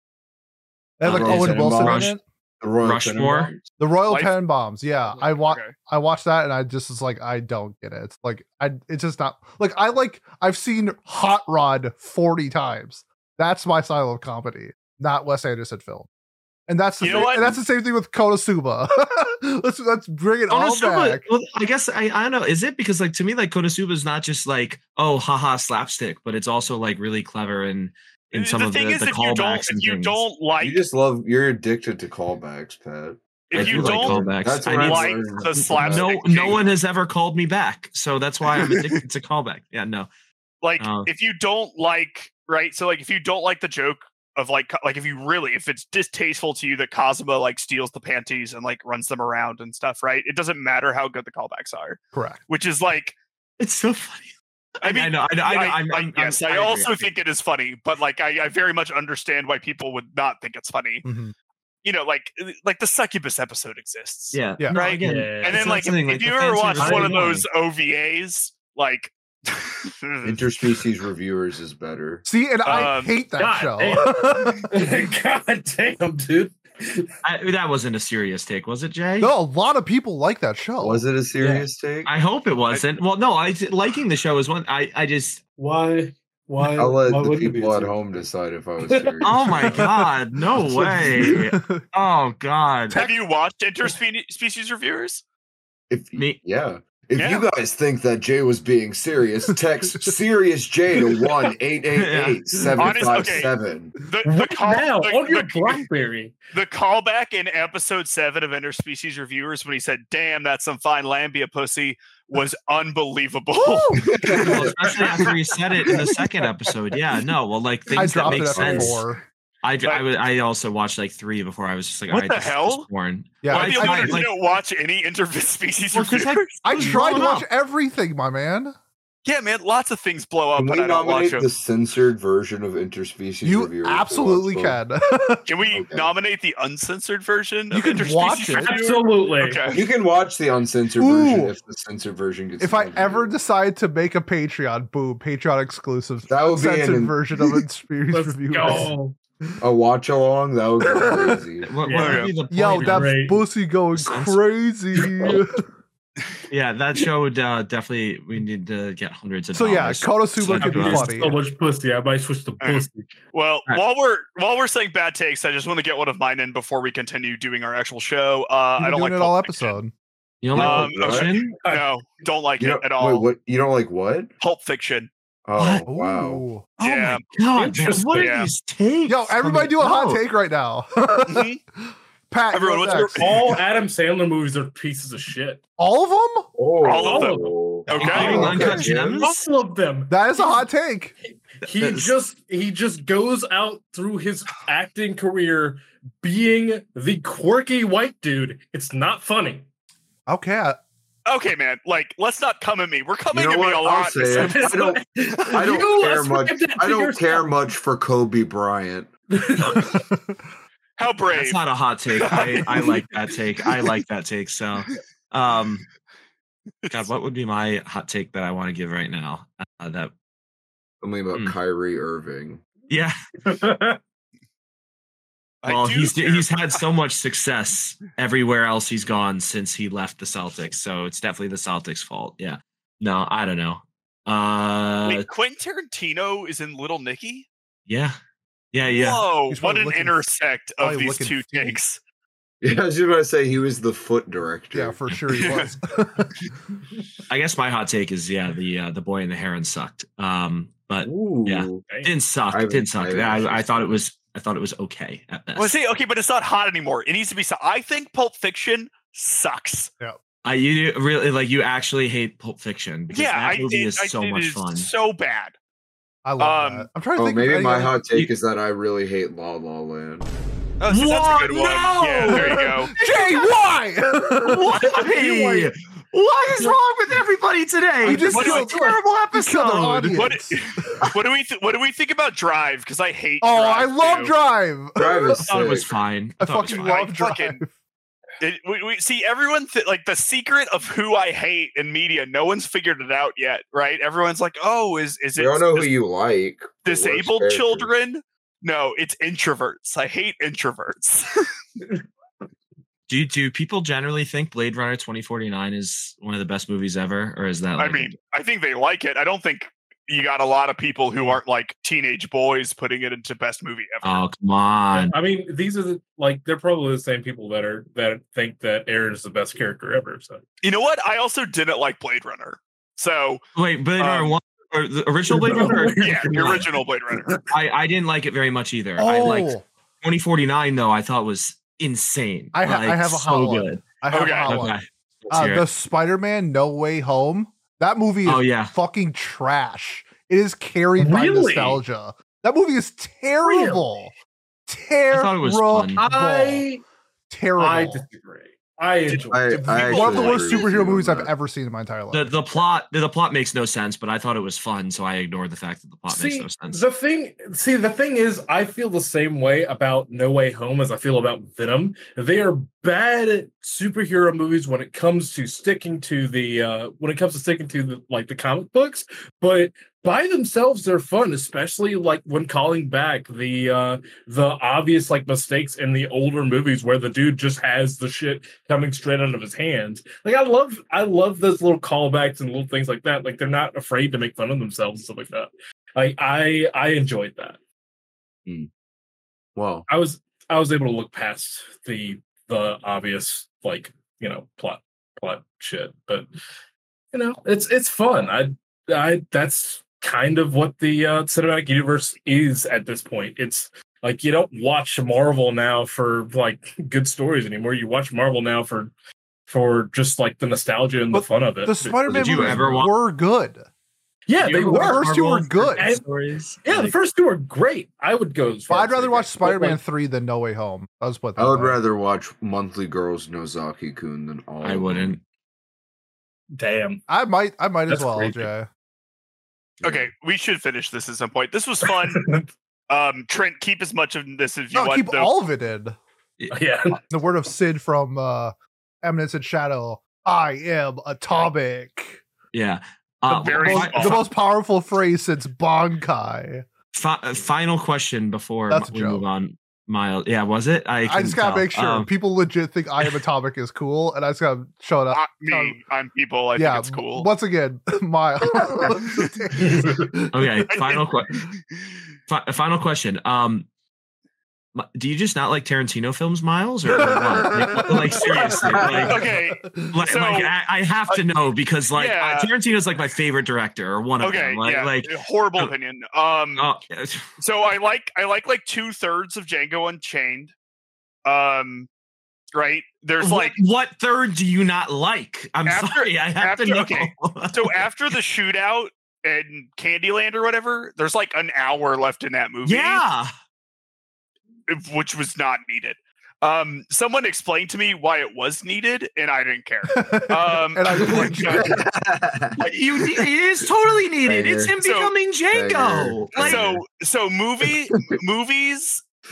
They had like Uh, Royal Owen Wilson Tenenbaums? in it. the Royal Rushmore? Tenenbaums? The Royal Life- Tenenbaums. Yeah, I wa- Okay. I watched that and I just was like, I don't get it. It's like I, it's just not like I like. I've seen Hot Rod forty times. That's my style of comedy, not Wes Anderson film. And that's the You know same, what? and that's the same thing with Konosuba. let's let's bring it all Konosuba, back. well, I guess I, I don't know. Is it because like to me like Konosuba is not just like oh haha slapstick, but it's also like really clever and in some the of thing the, is, the if you don't, callbacks and if you things. don't like, You just love. You're addicted to callbacks, Pat. I if do you like don't callbacks. That's I what need- I like learned the from slapstick no, that. no King. one has ever called me back, so that's why I'm addicted to callback. Yeah, no. like Oh. if you don't like right so like if you don't like the joke of like like if you really if it's distasteful to you that Kazuma like steals the panties and like runs them around and stuff, right, it doesn't matter how good the callbacks are, Correct. which is like It's so funny. I mean I know, I know, I know. I, I'm, I- I'm, yes I'm, I agree, also agree. think it is funny, but like I, I very much understand why people would not think it's funny. Mhm. You know, like like the Succubus episode exists. Yeah, Yeah. no, Right? Again, Yeah. And it's then not like if, something, if the you fan ever watch service one is of those annoying. O V As, like Interspecies reviewers is better. See, and I Um, hate that God show. God damn, dude. I, that wasn't a serious take, was it, Jay? no, a lot of people like that show. Was it a serious take? I hope it wasn't. Well, no, I liking the show is one. I, I just. Why? Why? I'll let why the wouldn't it be people at serious? home decide if I was serious. Oh my god! No way! Oh god! have you watched interspecies reviewers? If Me- yeah. If Yeah. you guys think that Jay was being serious, text Serious J to one eight eight eight seven five seven. The, the, Right call, now the, on your the- BlackBerry. the callback in episode seven of Interspecies Reviewers when he said, "Damn, that's some fine lambia pussy," was unbelievable. Well, especially after he said it in the second episode. Yeah, no. Well, like I things that dropped make it after sense. four. I, I, would- I also watched like three before I was just like, What all right, the this is hell? just boring. Yeah, I'm I- the I- only one who like- didn't watch any Interspecies Well, 'cause I- Reviewers. I was tried to growing watch up. everything, my man. Yeah, man, lots of things blow up, Can but we I don't watch nominate them. the censored version of Interspecies You Reviewers? to absolutely watch those? can. Can we Okay. nominate the uncensored version You of can Interspecies watch it. Reviewers? Absolutely. Okay. You can watch the uncensored Ooh. version if the censored version gets. If I nominated. ever decide to make a Patreon, boom, Patreon exclusive, That would be an censored in- version of Experience Let's Reviewers. go. a watch along, that would be crazy. What, Yeah. what would be the point? Yo, of- that Great. pussy going Censor- crazy. yeah, that show would uh, definitely. We need to get hundreds of so yeah, dollars. Konosuba could be There's funny. So much pussy. I might switch to Alright. pussy. Well, Right. while we're while we're saying bad takes, I just want to get one of mine in before we continue doing our actual show. Uh, You've I been don't doing like it all Pulp Fiction. episode. You don't like Um, Pulp Fiction? No, don't like You it don't, at all. wait, what? You don't like what? Pulp Fiction. Oh What? wow! Ooh. Oh Yeah. my god! Man, Interesting. what are Yeah. these takes? Yo, everybody do a hot No. take right now. Mhm. Pat, Everyone, you're what's your- next. All Adam Sandler movies are pieces of shit. All of them? Oh, All of them. Okay. Including Oh, Uncut okay. Gems? All of them. That is a hot take. He That's- just he just goes out through his acting career being the quirky white dude. It's not funny. Okay. I- Okay, man. Like, let's not come at me. We're coming You know at me what? a I'll lot. say it. I don't. I don't You care ascribed much. it to I don't care yourself. much for Kobe Bryant. How brave. That's not a hot take. I, I like that take. I like that take. So, um, God, what would be my hot take that I want to give right now? Uh, that Something about Hmm. Kyrie Irving. yeah. I Well, do he's care. he's had so much success everywhere else he's gone since he left the Celtics. So it's definitely the Celtics' fault. Yeah. No, I don't know. Uh, Wait, Quentin Tarantino is in Little Nicky? yeah, yeah, yeah. Whoa, He's what probably an looking- intersect of probably these looking two feet. takes. Yeah, I was just about to say he was the foot director. Yeah, for sure he was. I guess my hot take is yeah, the uh, the boy and the heron sucked. Um, but Ooh. Yeah. didn't suck. I haven't- Didn't suck. I haven't I, I actually thought seen it was. I thought it was okay at best. Well, see, okay, but it's not hot anymore. It needs to be. So- I think Pulp Fiction sucks. I you really like you actually hate Pulp Fiction because Yeah, that I movie did. is I so did. much It's fun. so bad. I love Um, that. I'm trying to Oh, think. of maybe any my other- hot take is that I really hate La La Land. Oh, so that's a What? good one. No! Yeah, there you go. Jay, why? Why? What is wrong with everybody today? You just This is a killed- terrible you killed our episode. audience. What, what do we th- what do we think about Drive? Because I hate. Oh, Drive I love too. Drive. Drive is I thought it was sick. fine. I thought it was fucking fine. love I Drive. fucking- It, we, we see everyone th- like the secret of who I hate in media. No one's figured it out yet, right? Everyone's like, "Oh, is is it We all know who dis- you like. the worst disabled characters. children?" No, it's introverts. I hate introverts. Do you, do people generally think Blade Runner twenty forty-nine is one of the best movies ever, or is that? I Like, mean, I think they like it. I don't think you got a lot of people who aren't like teenage boys putting it into best movie ever. oh come on! I mean, these are the like they're probably the same people that are that think that Aaron is the best character ever. So You know what? I also didn't like Blade Runner. So Wait, Blade Runner um, one or the original Blade Runner? or- yeah, the original Blade Runner. I I didn't like it very much either. I liked Oh, twenty forty-nine though. I thought was insane. I ha- I Like, have a so hot one. good. I have Okay. a hot Okay, one. let's Uh, hear the it. Spider-Man No Way Home. That movie is Oh yeah. fucking trash. It is carried by Really? nostalgia. That movie is terrible. Terrible. thought it was fun. I Terrible. I disagree. I enjoy. I, it. I One of the actually worst agree with superhero you movies on I've that. ever seen in my entire life. The the plot the, the plot makes no sense, but I thought it was fun, so I ignored the fact that the plot makes See, no sense. the thing, see, the thing is, I feel the same way about No Way Home as I feel about Venom. They are bad superhero movies when it comes to sticking to the uh when it comes to sticking to the like the comic books, but by themselves they're fun, especially like when calling back the uh the obvious like mistakes in the older movies where the dude just has the shit coming straight out of his hands. Like I love I love those little callbacks and little things like that. Like they're not afraid to make fun of themselves and stuff like that. Like I I enjoyed that. Well, I was I was able to look past the the obvious like you know plot plot shit, but you know it's it's fun. I I that's kind of what the uh, cinematic universe is at this point. It's like you don't watch Marvel now for like good stories anymore. You watch Marvel now for for just like the nostalgia and But the fun of it. the Spider-Man Did you movies ever wa- were good. yeah, You they ever The watch were. first two were Marvel good. for And- stories? Yeah, the Like, first two were great. I would go as But far I'd as say rather watch great. But, Spider-Man like, three than No Way Home. That was what I would rather watch Monthly Girls Nozaki-kun than all. I of wouldn't. them. damn. I might. I might as That's well, crazy. Jay. Okay, we should finish this at some point. This was fun. um, Trent, keep as much of this as you No, want. keep though. all of it in. Yeah. The word of Sid from uh, Eminence and Shadow. I am atomic. Yeah. Uh, The very fi- The small- most powerful phrase since Bankai. fi- uh, final question before That's a we joke. move on. Miles, yeah, was it? I, I just couldn't gotta tell. make sure Um, people legit think I am atomic is cool, and I just gotta show it up. Not me. I'm people. I yeah, think it's cool. once again, Miles. okay, final question. Fi- final question. Um, m- do you just not like Tarantino films, Miles, or, or what? Like, like, seriously? Like, Okay. like, So- like, I, I have to know because like Yeah. uh, Tarantino's like my favorite director or one of Okay. them. Like, yeah. like horrible uh, opinion. Um. oh, So I like I like like two thirds of Django Unchained. Um. Right. There's what, like what third do you not like? I'm After- sorry, I have after- to know. okay. So after the shootout in Candyland or whatever, there's like an hour left in that movie. yeah. Which was not needed. Um, someone explained to me why it was needed, and I didn't care. Um, and I didn't care. You, it is totally needed. It's him So- becoming Django. Banger. Like, so so movie movies that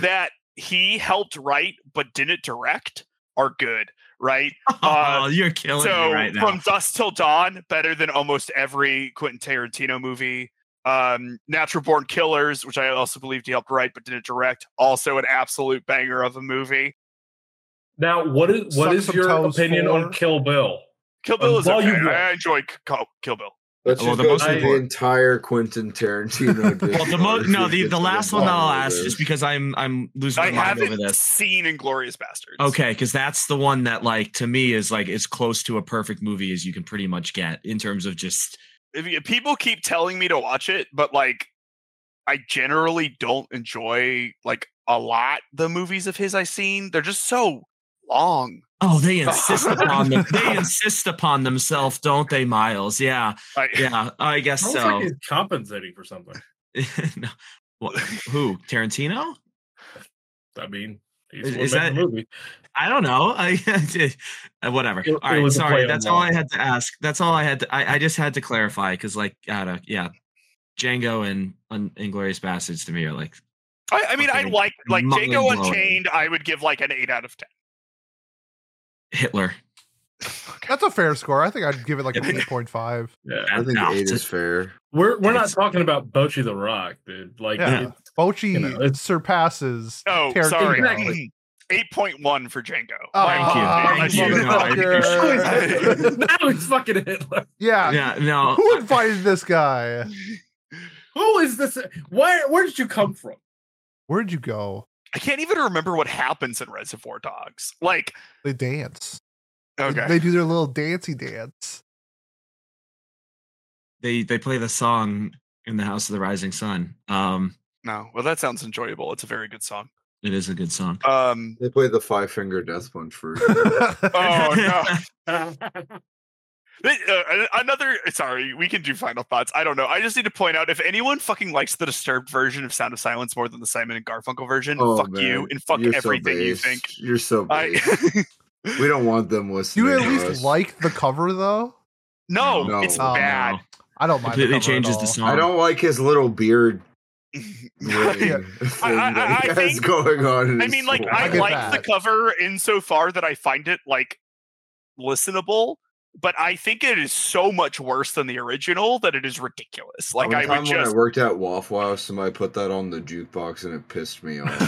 he helped write but didn't direct are good, right? Oh, Uh, you're killing so me right now. From Dusk Till Dawn, better than almost every Quentin Tarantino movie. Um, Natural Born Killers, which I also believed he helped write but didn't direct, also an absolute banger of a movie. Now, what is what Suck is Some your Toes opinion four. on Kill Bill? Kill Bill Um, is while okay. you- I enjoy Kill, Kill Bill. Let's Well, just the go most through the important- entire Quentin Tarantino. Well, the mo- discography no, to the, get the to last one that bottom I'll of ask, this. just because I'm I'm losing I my mind over haven't this. seen Inglourious Bastards. Okay, because that's the one that, like, to me is like as close to a perfect movie as you can pretty much get in terms of just. If you, people keep telling me to watch it, but like, I generally don't enjoy like a lot the movies of his I've seen. They're just so long. Oh, they insist upon them. They insist upon themselves, don't they, Miles? Yeah, I, yeah. I guess Sounds so. like he's compensating for something. No. What, who? Tarantino? I mean, he's Is- the one is making that- the movie. I don't know. I uh, whatever. It- all it right, was a sorry. play on That's all I words. had to ask. That's all I had to. I, I just had to clarify because, like, I don't. Yeah, Django and Un- Inglourious Bastards to me are like I, I mean, I fucking like like mind Django blowing. Unchained. I would give like an eight out of ten. Hitler. That's a fair score. I think I'd give it like an eight point five. Yeah, I think No, eight it's- is fair. we're we're not It's- talking about Bochy the Rock, dude. Like, Yeah. it- Bochy You know, it's- surpasses. Oh, Tarantino. sorry. Exactly. eight point one for Django. Oh, Thank you. ah, Thank you. No, I motherfucker. now he's fucking Hitler. Yeah. Yeah, no. Who invited this guy? Who is this? Where where did you come from? Where'd you go? I can't even remember what happens in Reservoir Dogs. Like, They dance. They- okay. They do their little dancey dance. They they play the song in the House of the Rising Sun. Um, No, well, that sounds enjoyable. It's a very good song. it is a good song. Um, They play the Five Finger Death Punch version. oh no. Uh, another sorry, we can do final thoughts. I don't know. I just need to point out if anyone fucking likes the Disturbed version of Sound of Silence more than the Simon and Garfunkel version, Oh, fuck man. you and fuck You're so everything you base. think. You're so base. I We don't want them listening. you at to least us. like the cover though? no, No. it's Oh, bad. No. I don't mind. Completely the cover at changes the all. song. I don't like his little beard Yeah. thing I- I- that he I has think- going on. in I his mean, like, soul. I, I get like the that. cover insofar that I find it like listenable, but I think it is so much worse than the original that it is ridiculous. Like, One I time would when just I worked at Waffle House, somebody put that on the jukebox and it pissed me off.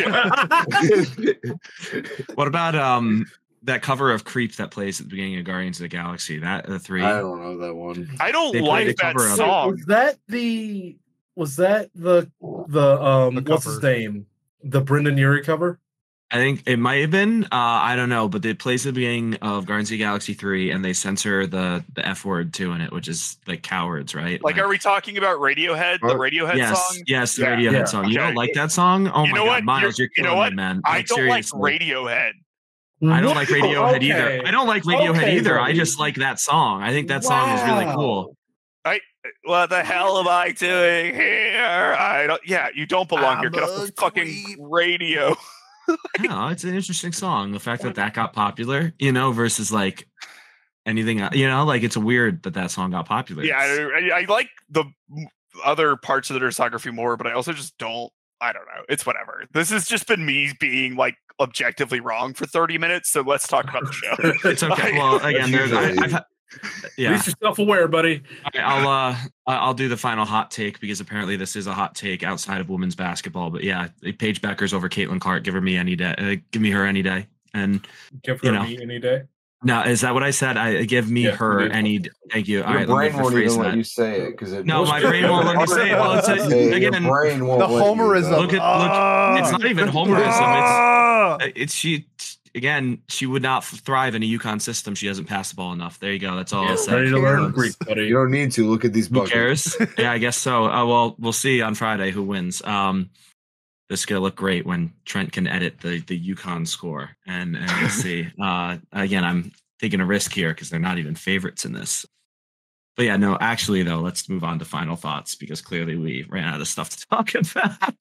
What about um that cover of Creep that plays at the beginning of Guardians of the Galaxy? That the three. I don't know that one. I don't They play like the that cover of it. song. Was that the was that the the um The what's his cover. name? The Brendan Urie cover? I think it might have been. Uh, I don't know, but it plays at the beginning of Guardians of the Galaxy three, and they censor the the F word too in it, which is like cowards, right? Like, are we talking about Radiohead? The Uh, Radiohead yes, song? yes, the Yeah. Radiohead Yeah. song. You Okay. don't like that song? Oh You my know god, what? Miles, You're- you're you know killing what? me, man. I Like, don't seriously. like Radiohead. I don't like Radiohead Okay. either. I don't like Radiohead Okay, either. I buddy. just like that song. I think that song is really cool. Wow. What the hell am I doing here? I don't. Yeah, you don't belong here. I'm Get off a the fucking creep. radio. No, it's an interesting song. The fact that that got popular, you know, versus like anything, uh, you know, like it's weird that that song got popular. Yeah, It's- I, I like the other parts of the discography more, but I also just don't. I don't know. It's whatever. This has just been me being like objectively wrong for thirty minutes. So let's talk about the show. it's okay. Well, again, there's, I, I've, had- At yeah. least you're self-aware, buddy. Okay, I'll uh I'll do the final hot take because apparently this is a hot take outside of women's basketball. But yeah, Paige Becker's over Caitlin Clark. Give her me any day. Uh, give me her any day. And Give her You know. me any day. now, is that what I said? I give me Yes, her you did. any. Thank you. All Your right, let brain me won't rephrase even let that. you say it because it. No, my brain won't let me say it. Well, it's a- Say it, again, your brain won't The let you, homerism. though. Look at- Ah! It's not even homerism. It's Ah! it's she again. She would not thrive in a UConn system. She doesn't pass the ball enough. There you go. That's all I'll say. Ready to learn cares? Greek, buddy. You don't need to look at these Who buckets. cares? Yeah, I guess so. Uh, well, we'll see on Friday who wins. Um, this is gonna look great when Trent can edit the the UConn score, and, and we'll see. Uh, again, I'm taking a risk here because they're not even favorites in this. But yeah, no, actually though, let's move on to final thoughts because clearly we ran out of stuff to talk about.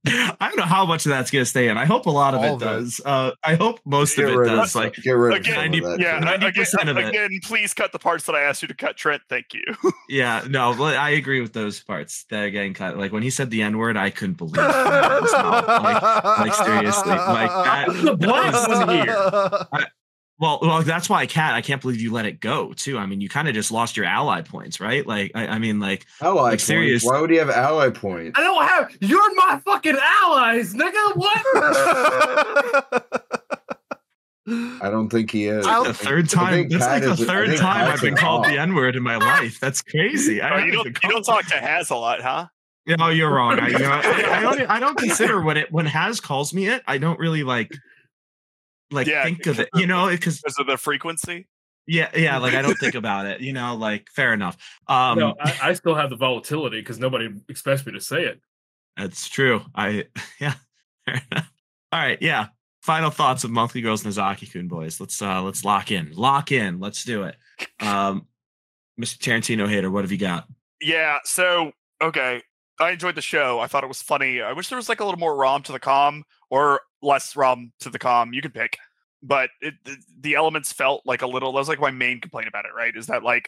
I don't know how much of that's going to stay in. I hope a lot of All it of it. does. Uh, I hope most Get of it rid of does. some- Like, get rid of Again, some of that. yeah, shit. I- ninety again, percent of it. again, please cut the parts that I asked you to cut, Trent. Thank you. yeah, no, but I agree with those parts that are getting cut. Like when he said the N word, I couldn't believe it. Like, like, seriously, like that. The black one here. Well, well, that's why I can't. I can't believe you let it go too. I mean, you kind of just lost your ally points, right? Like, I, I mean, like, Ally like points? serious. Why would he have ally points? I don't have. You're my fucking allies, nigga. What? I don't think he is. I'll- the I third think- I time. think That's Pat like the is- I third think time Pat's I've been a called cop. the N word in my life. That's crazy. I Oh, you haven't don't been you don't called- talk to Haz a lot, huh? You know, you're wrong. I, you know, I, I don't. I don't consider when it when Has calls me it. I don't really like like Yeah, think of it. because You know, because Because of the frequency. yeah, yeah. Like I don't think about it. You know, like fair enough. Um, no, I, I still have the volatility because nobody expects me to say it. That's true. I yeah. Fair enough. All right. Yeah. Final thoughts of Monthly Girls Nozaki-kun, boys. Let's uh let's lock in. Lock in. Let's do it. Um, Mister Tarantino hater, what have you got? Yeah, so okay. I enjoyed the show. I thought it was funny. I wish there was like a little more rom to the com or less rom to the com. You can pick. But it, the, the elements felt like a little that was like my main complaint about it, right? Is that like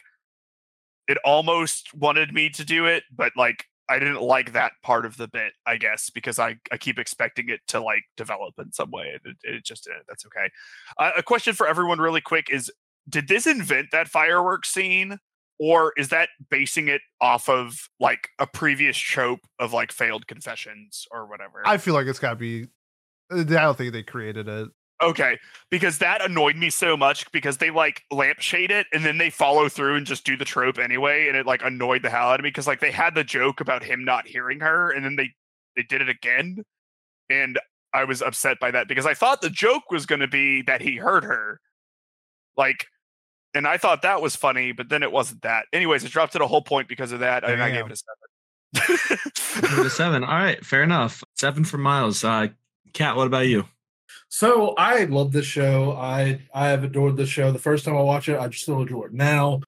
it almost wanted me to do it, but like I didn't like that part of the bit, I guess, because I, I keep expecting it to like develop in some way. It, it just uh, that's okay. Uh, a question for everyone, really quick, is: did this invent that fireworks scene, or is that basing it off of like a previous trope of like failed confessions or whatever? I feel like it's got to be. I don't think they created it. Okay, because that annoyed me so much because they like lampshade it and then they follow through and just do the trope anyway, and it like annoyed the hell out of me because like they had the joke about him not hearing her and then they they did it again, and I was upset by that because I thought the joke was going to be that he heard her, like, and I thought that was funny, but then it wasn't that. Anyways, it dropped it a whole point because of that, and I gave it a seven. Give it a seven. All right, fair enough. Seven for Miles. Uh, Kat, what about you? So I love this show. I I have adored this show. The first time I watched it, I just still adore it now.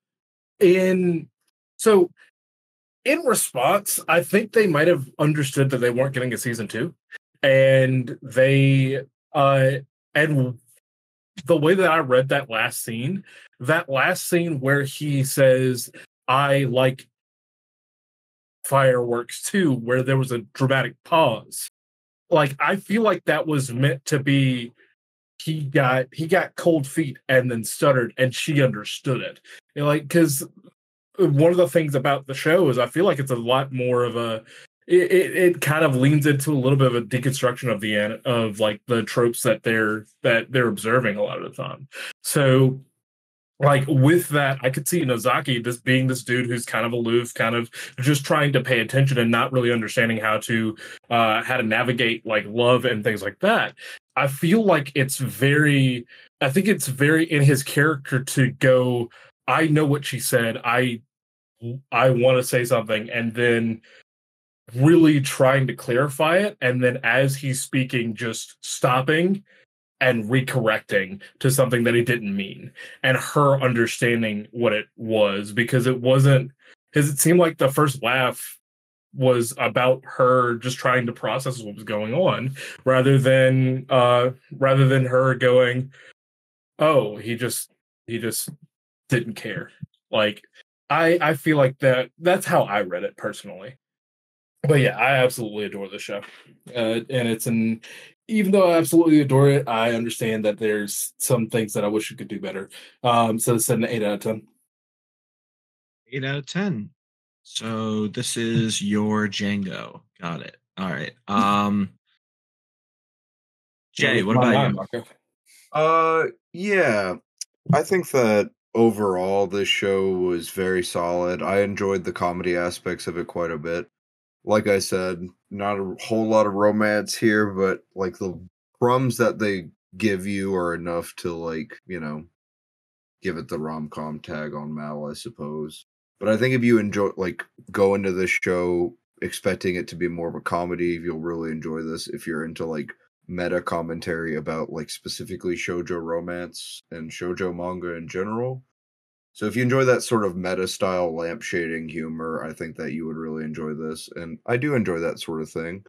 In so in response, I think they might have understood that they weren't getting a season two, and they uh and the way that I read that last scene, that last scene where he says, "I like fireworks too," where there was a dramatic pause. Like, I feel like that was meant to be he got he got cold feet and then stuttered and she understood it. You know, like, because one of the things about the show is I feel like it's a lot more of a it, it, it kind of leans into a little bit of a deconstruction of the an- of like the tropes that they're that they're observing a lot of the time. So like with that, I could see Nozaki this being this dude who's kind of aloof, kind of just trying to pay attention and not really understanding how to uh, how to navigate like love and things like that. I feel like it's very, I think it's very in his character to go, I know what she said. I I want to say something, and then really trying to clarify it, and then as he's speaking, just stopping and recorrecting to something that he didn't mean, and her understanding what it was, because it wasn't, because it seemed like the first laugh was about her just trying to process what was going on, rather than uh rather than her going, oh, he just he just didn't care. Like, I I feel like that that's how I read it personally. But yeah, I absolutely adore the show, uh, and it's an. Even though I absolutely adore it, I understand that there's some things that I wish it could do better. Um, so it's an eight out of ten. Eight out of ten. So this is your Django. Got it. All right. Um, Jay, what about you? Marco? Uh, yeah, I think that overall this show was very solid. I enjoyed the comedy aspects of it quite a bit. Like I said, not a whole lot of romance here, but like the crumbs that they give you are enough to, like, you know, give it the rom-com tag on Mal, I suppose. But I think if you enjoy, like, go into this show expecting it to be more of a comedy, you'll really enjoy this. If you're into, like, meta commentary about, like, specifically shoujo romance and shoujo manga in general. So if you enjoy that sort of meta-style lamp shading humor, I think that you would really enjoy this. And I do enjoy that sort of thing.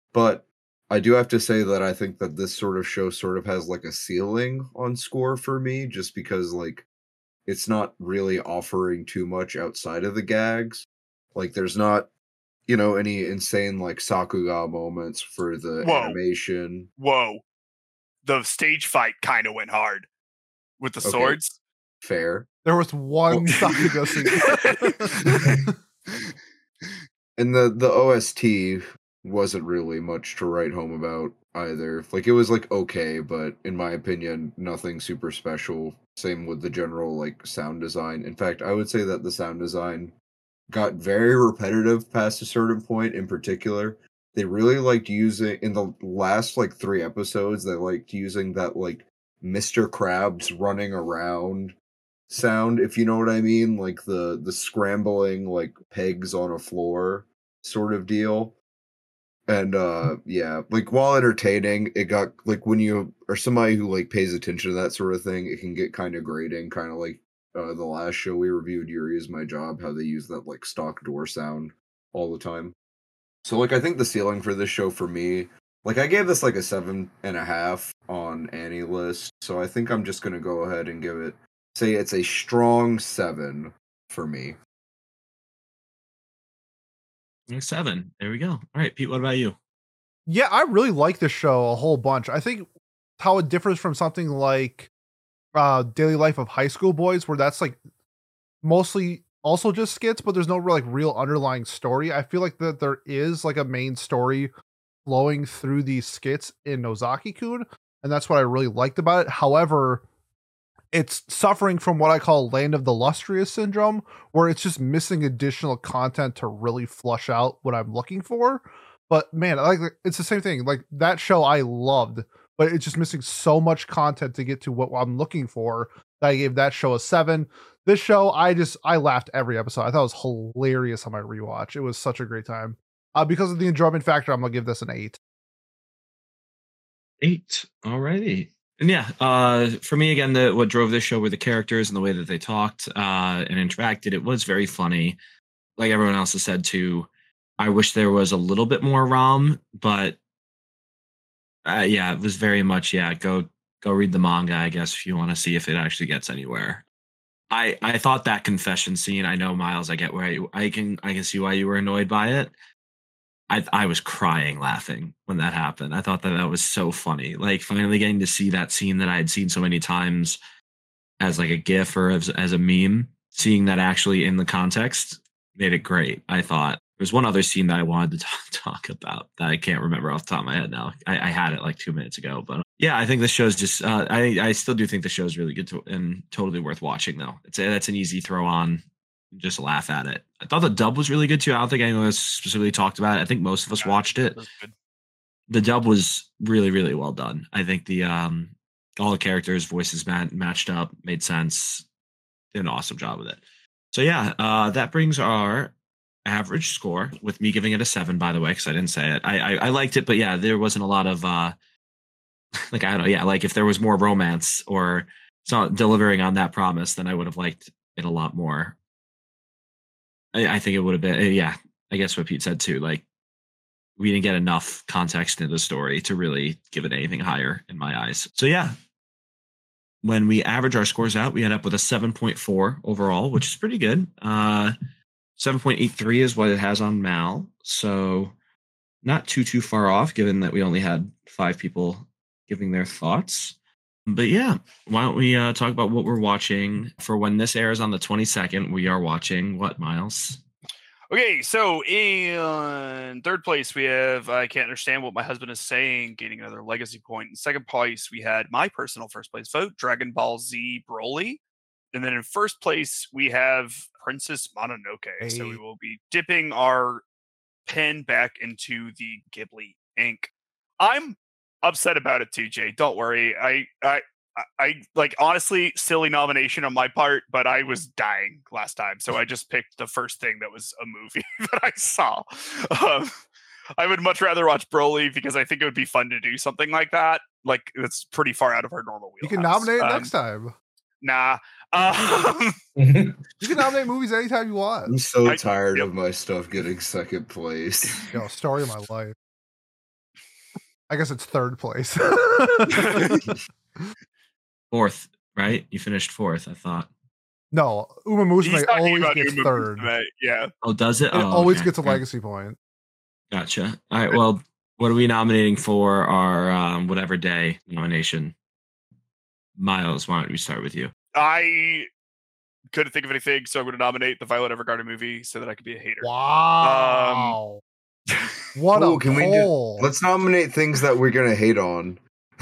But I do have to say that I think that this sort of show sort of has like a ceiling on score for me, just because like it's not really offering too much outside of the gags. Like there's not, you know, any insane like Sakuga moments for the Whoa. animation. Whoa. The stage fight kind of went hard with the Okay. swords. Fair. There was one Well- Sakuga scene. And the the O S T wasn't really much to write home about either. Like it was like okay, but in my opinion, nothing super special. Same with the general like sound design. In fact, I would say that the sound design got very repetitive past a certain point. In particular, they really liked using in the last like three episodes, they liked using that like Mister Krabs running around sound, if you know what I mean, like the the scrambling like pegs on a floor sort of deal. And uh yeah, like while entertaining, it got like when you are somebody who like pays attention to that sort of thing, it can get kind of grating, kind of like uh the last show we reviewed, Yuri Is My Job, how they use that like stock door sound all the time. So like I think the ceiling for this show for me, like I gave this like a seven and a half on Annie List, so I think I'm just gonna go ahead and give it, say it's a strong seven for me. Seven. There we go. All right, Pete, what about you? Yeah, I really like this show a whole bunch. I think how it differs from something like uh Daily Life of High School Boys, where that's like mostly also just skits, but there's no real, like real underlying story. I feel like that there is like a main story flowing through these skits in Nozaki-kun, and that's what I really liked about it. However, it's suffering from what I call Land of the Lustrious syndrome, where it's just missing additional content to really flush out what I'm looking for. But man, like it's the same thing. Like that show I loved, but it's just missing so much content to get to what I'm looking for that I gave that show a seven. This show, I just I laughed every episode. I thought it was hilarious on my rewatch. It was such a great time. Uh, because of the enjoyment factor, I'm gonna give this an eight. Eight. Alrighty. And yeah, uh, for me again, the what drove this show were the characters and the way that they talked uh, and interacted. It was very funny. Like everyone else has said too, I wish there was a little bit more ROM, but uh, yeah, it was very much yeah. Go go read the manga, I guess, if you want to see if it actually gets anywhere. I I thought that confession scene. I know, Miles. I get where you, I can I can see why you were annoyed by it. I I was crying laughing when that happened. I thought that that was so funny. Like finally getting to see that scene that I had seen so many times as like a GIF or as, as a meme, seeing that actually in the context made it great. I thought there's one other scene that I wanted to talk, talk about that I can't remember off the top of my head now. I, I had it like two minutes ago, but yeah, I think the show's just. Uh, I I still do think the show's really good to, and totally worth watching though. It's a, that's an easy throw on. Just laugh at it. I thought the dub was really good too. I don't think anyone has specifically talked about it. I think most of us Yeah, watched it. That was good. The dub was really, really well done. I think the um all the characters' voices ma- matched up, made sense. Did an awesome job with it. So yeah, uh, that brings our average score with me giving it a seven. By the way, because I didn't say it. I, I I liked it, but yeah, there wasn't a lot of uh like I don't know. Yeah, like if there was more romance or it's not delivering on that promise, then I would have liked it a lot more. I, I think it would have been, yeah, I guess what Pete said too. Like, we didn't get enough context into the story to really give it anything higher in my eyes. So, yeah, when we average our scores out, we end up with a seven point four overall, which is pretty good. Uh, seven point eight three is what it has on Mal. So, not too, too far off, given that we only had five people giving their thoughts. But yeah, why don't we uh, talk about what we're watching for when this airs on the twenty-second? We are watching what, Miles? Okay, so in third place, we have I Can't Understand What My Husband Is Saying, gaining another legacy point. In second place, we had my personal first place vote, Dragon Ball Z Broly. And then in first place, we have Princess Mononoke. Hey. So we will be dipping our pen back into the Ghibli ink. I'm upset about it too, Jay. Don't worry. I, I, I, I like honestly, silly nomination on my part, but I was dying last time, so I just picked the first thing that was a movie that I saw. Um, I would much rather watch Broly because I think it would be fun to do something like that. Like it's pretty far out of our normal You wheelhouse. can nominate it Um, next time. Nah. Um, You can nominate movies anytime you want. I'm so I- tired yep. of my stuff getting second place. Yo, story of my life. I guess it's third place. Fourth, right? You finished fourth, I thought. No, Uma Musume He's talking always about gets Uma third. Musume, Yeah. Oh, does it? It Oh, always okay. gets a Okay. legacy point. Gotcha. All right. Well, what are we nominating for our um, whatever day nomination? Miles, why don't we start with you? I couldn't think of anything, so I'm going to nominate the Violet Evergarden movie so that I could be a hater. Wow. What Ooh, a can we do- poll. Let's nominate things that we're gonna hate on.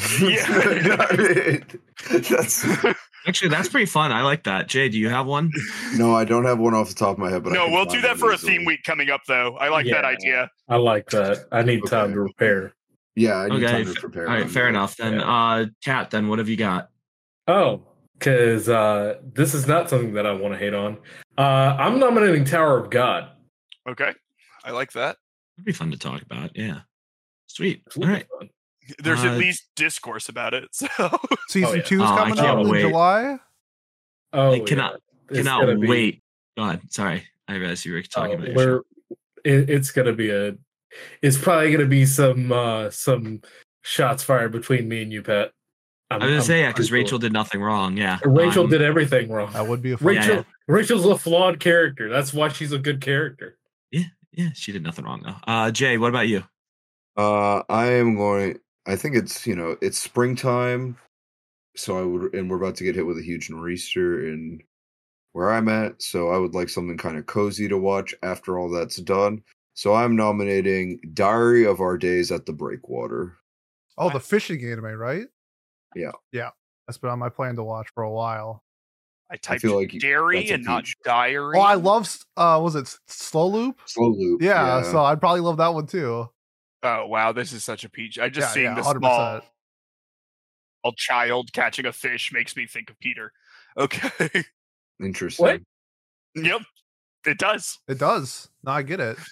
Yeah. That's Actually, that's pretty fun. I like that. Jay, do you have one? no, I don't have one off the top of my head, but I no, can we'll find do that one for a easily. theme week coming up, though. I like that Yeah. idea. I like that. I need time Okay. to prepare. Yeah, I need Okay. time to f- prepare. All right. on Fair that. enough. Then, uh, Kat, then what have you got? Oh, because uh, this is not something that I want to hate on. Uh, I'm nominating Tower of God. Okay. I like that. It'd be fun to talk about. Yeah. Sweet. It's All really right. fun. There's Uh, at least discourse about it. So Season Oh, yeah. two is Oh, I coming can't out in wait. July. Oh, I cannot- yeah. It's Cannot gonna be- wait. Go ahead. Sorry. I realized you were talking Oh, about your show. we're, it, it's gonna be a. It's probably gonna be some uh, some shots fired between me and you, Pat. I'm, I was gonna I'm say, yeah, because pretty Rachel did nothing wrong. Yeah. sure. Rachel Um, did everything wrong. That would be a fun Rachel, Yeah. Rachel's a flawed character. That's why she's a good character. Yeah, she did nothing wrong, though. Uh, Jay, what about you? Uh, I am going. I think it's you know it's springtime, so I would, and we're about to get hit with a huge nor'easter in where I'm at. So I would like something kind of cozy to watch after all that's done. So I'm nominating Diary of Our Days at the Breakwater. Oh, the fishing anime, right? Yeah. Yeah. That's been on my plan to watch for a while. I typed feel like you- dairy that's a and not peach. diary. Oh, I love uh was it Slow Loop? Slow Loop. Yeah, so I'd probably love that one too. Oh wow, this is such a peach. I just Yeah, seeing yeah, the one hundred small percent. child catching a fish makes me think of Peter. Okay. interesting. What? Yep. It does. It does. No, I get it.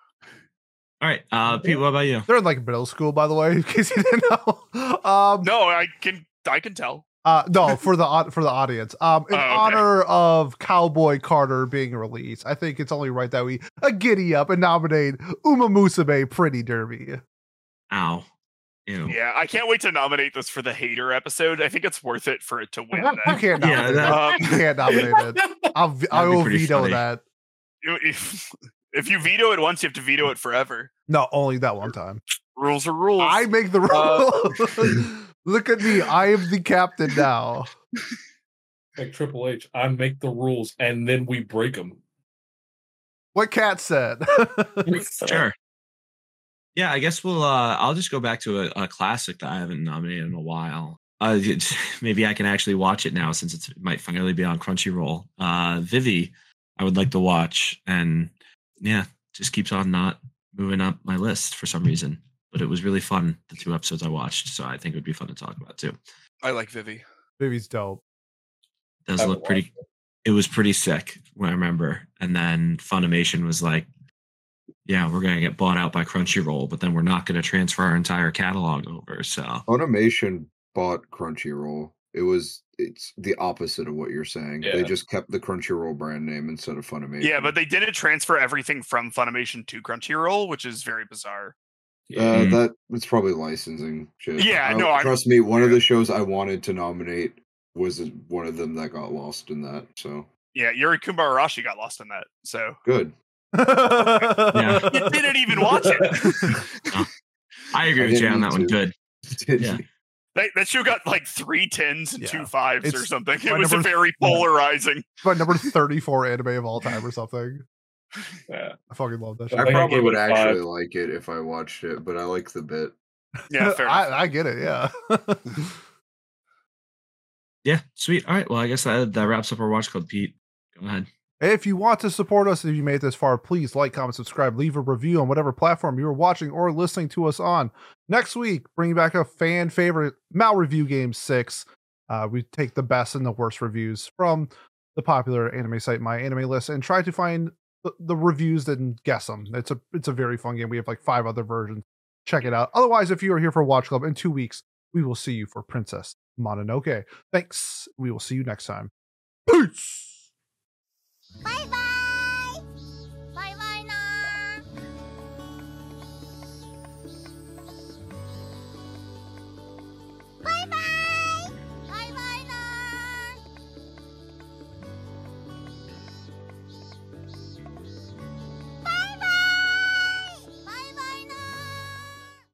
All right. Uh, Pete, what about you? They're in like middle school, by the way, in case you didn't know. Um No, I can I can tell. Uh, no, for the au- for the audience. Um, in Oh, okay. honor of Cowboy Carter being released, I think it's only right that we uh, giddy up and nominate Uma Musume Pretty Derby. Ow. Ew. Yeah, I can't wait to nominate this for the hater episode. I think it's worth it for it to win. You That. can't Yeah, nominate that- it. You can't nominate it. I'll v- I That'd be will pretty veto funny. that. If, if you veto it once, you have to veto it forever. No, only that one time. Rules are rules. I make the rule. Look at me. I am the captain now. Like Triple H, I make the rules and then we break them. What Cat said. Sure. Yeah, I guess we'll. Uh, I'll just go back to a, a classic that I haven't nominated in a while. Uh, it's- maybe I can actually watch it now since it's, it might finally be on Crunchyroll. Uh, Vivi, I would like to watch, and yeah, just keeps on not moving up my list for some reason. But it was really fun, the two episodes I watched, so I think it would be fun to talk about too. I like Vivi. Baby's dope. It does I look would pretty. It was pretty sick when I remember, and then Funimation was like, "Yeah, we're gonna get bought out by Crunchyroll, but then we're not gonna transfer our entire catalog over." So Funimation bought Crunchyroll. It was it's the opposite of what you're saying. They Yeah. just kept the Crunchyroll brand name instead of Funimation. Yeah, but they didn't transfer everything from Funimation to Crunchyroll, which is very bizarre. Uh, Mm. that it's probably licensing shit. Yeah, I- no, I'm- trust me. One of yeah. the shows I wanted to nominate was one of them that got lost in that. So Yeah, Yuri Arashi got lost in that. So good. Yeah. you didn't even watch it. I agree I with you didn't on that need one. to. Good. Yeah. that, that show got like three tens and Yeah. two fives or It's something. It my was a number- very polarizing. My number thirty-four anime of all time or something. Yeah. I fucking love that I shit. I think I probably gave would it a actually five. like it if I watched it, but I like the bit. Yeah, fair enough. I, I get it, yeah. Yeah. Sweet. All right. Well, I guess that that wraps up our watch club, Pete. Go ahead. If you want to support us, if you made it this far, please like, comment, subscribe, leave a review on whatever platform you're watching or listening to us on. Next week, bringing back a fan favorite Mal Review Game six. Uh, we take the best and the worst reviews from the popular anime site My Anime List and try to find the, the reviews and guess them. It's a it's a very fun game. We have like five other versions. Check it out. Otherwise, if you are here for Watch Club in two weeks, we will see you for Princess Mononoke. Thanks. We will see you next time. Peace. Bye bye!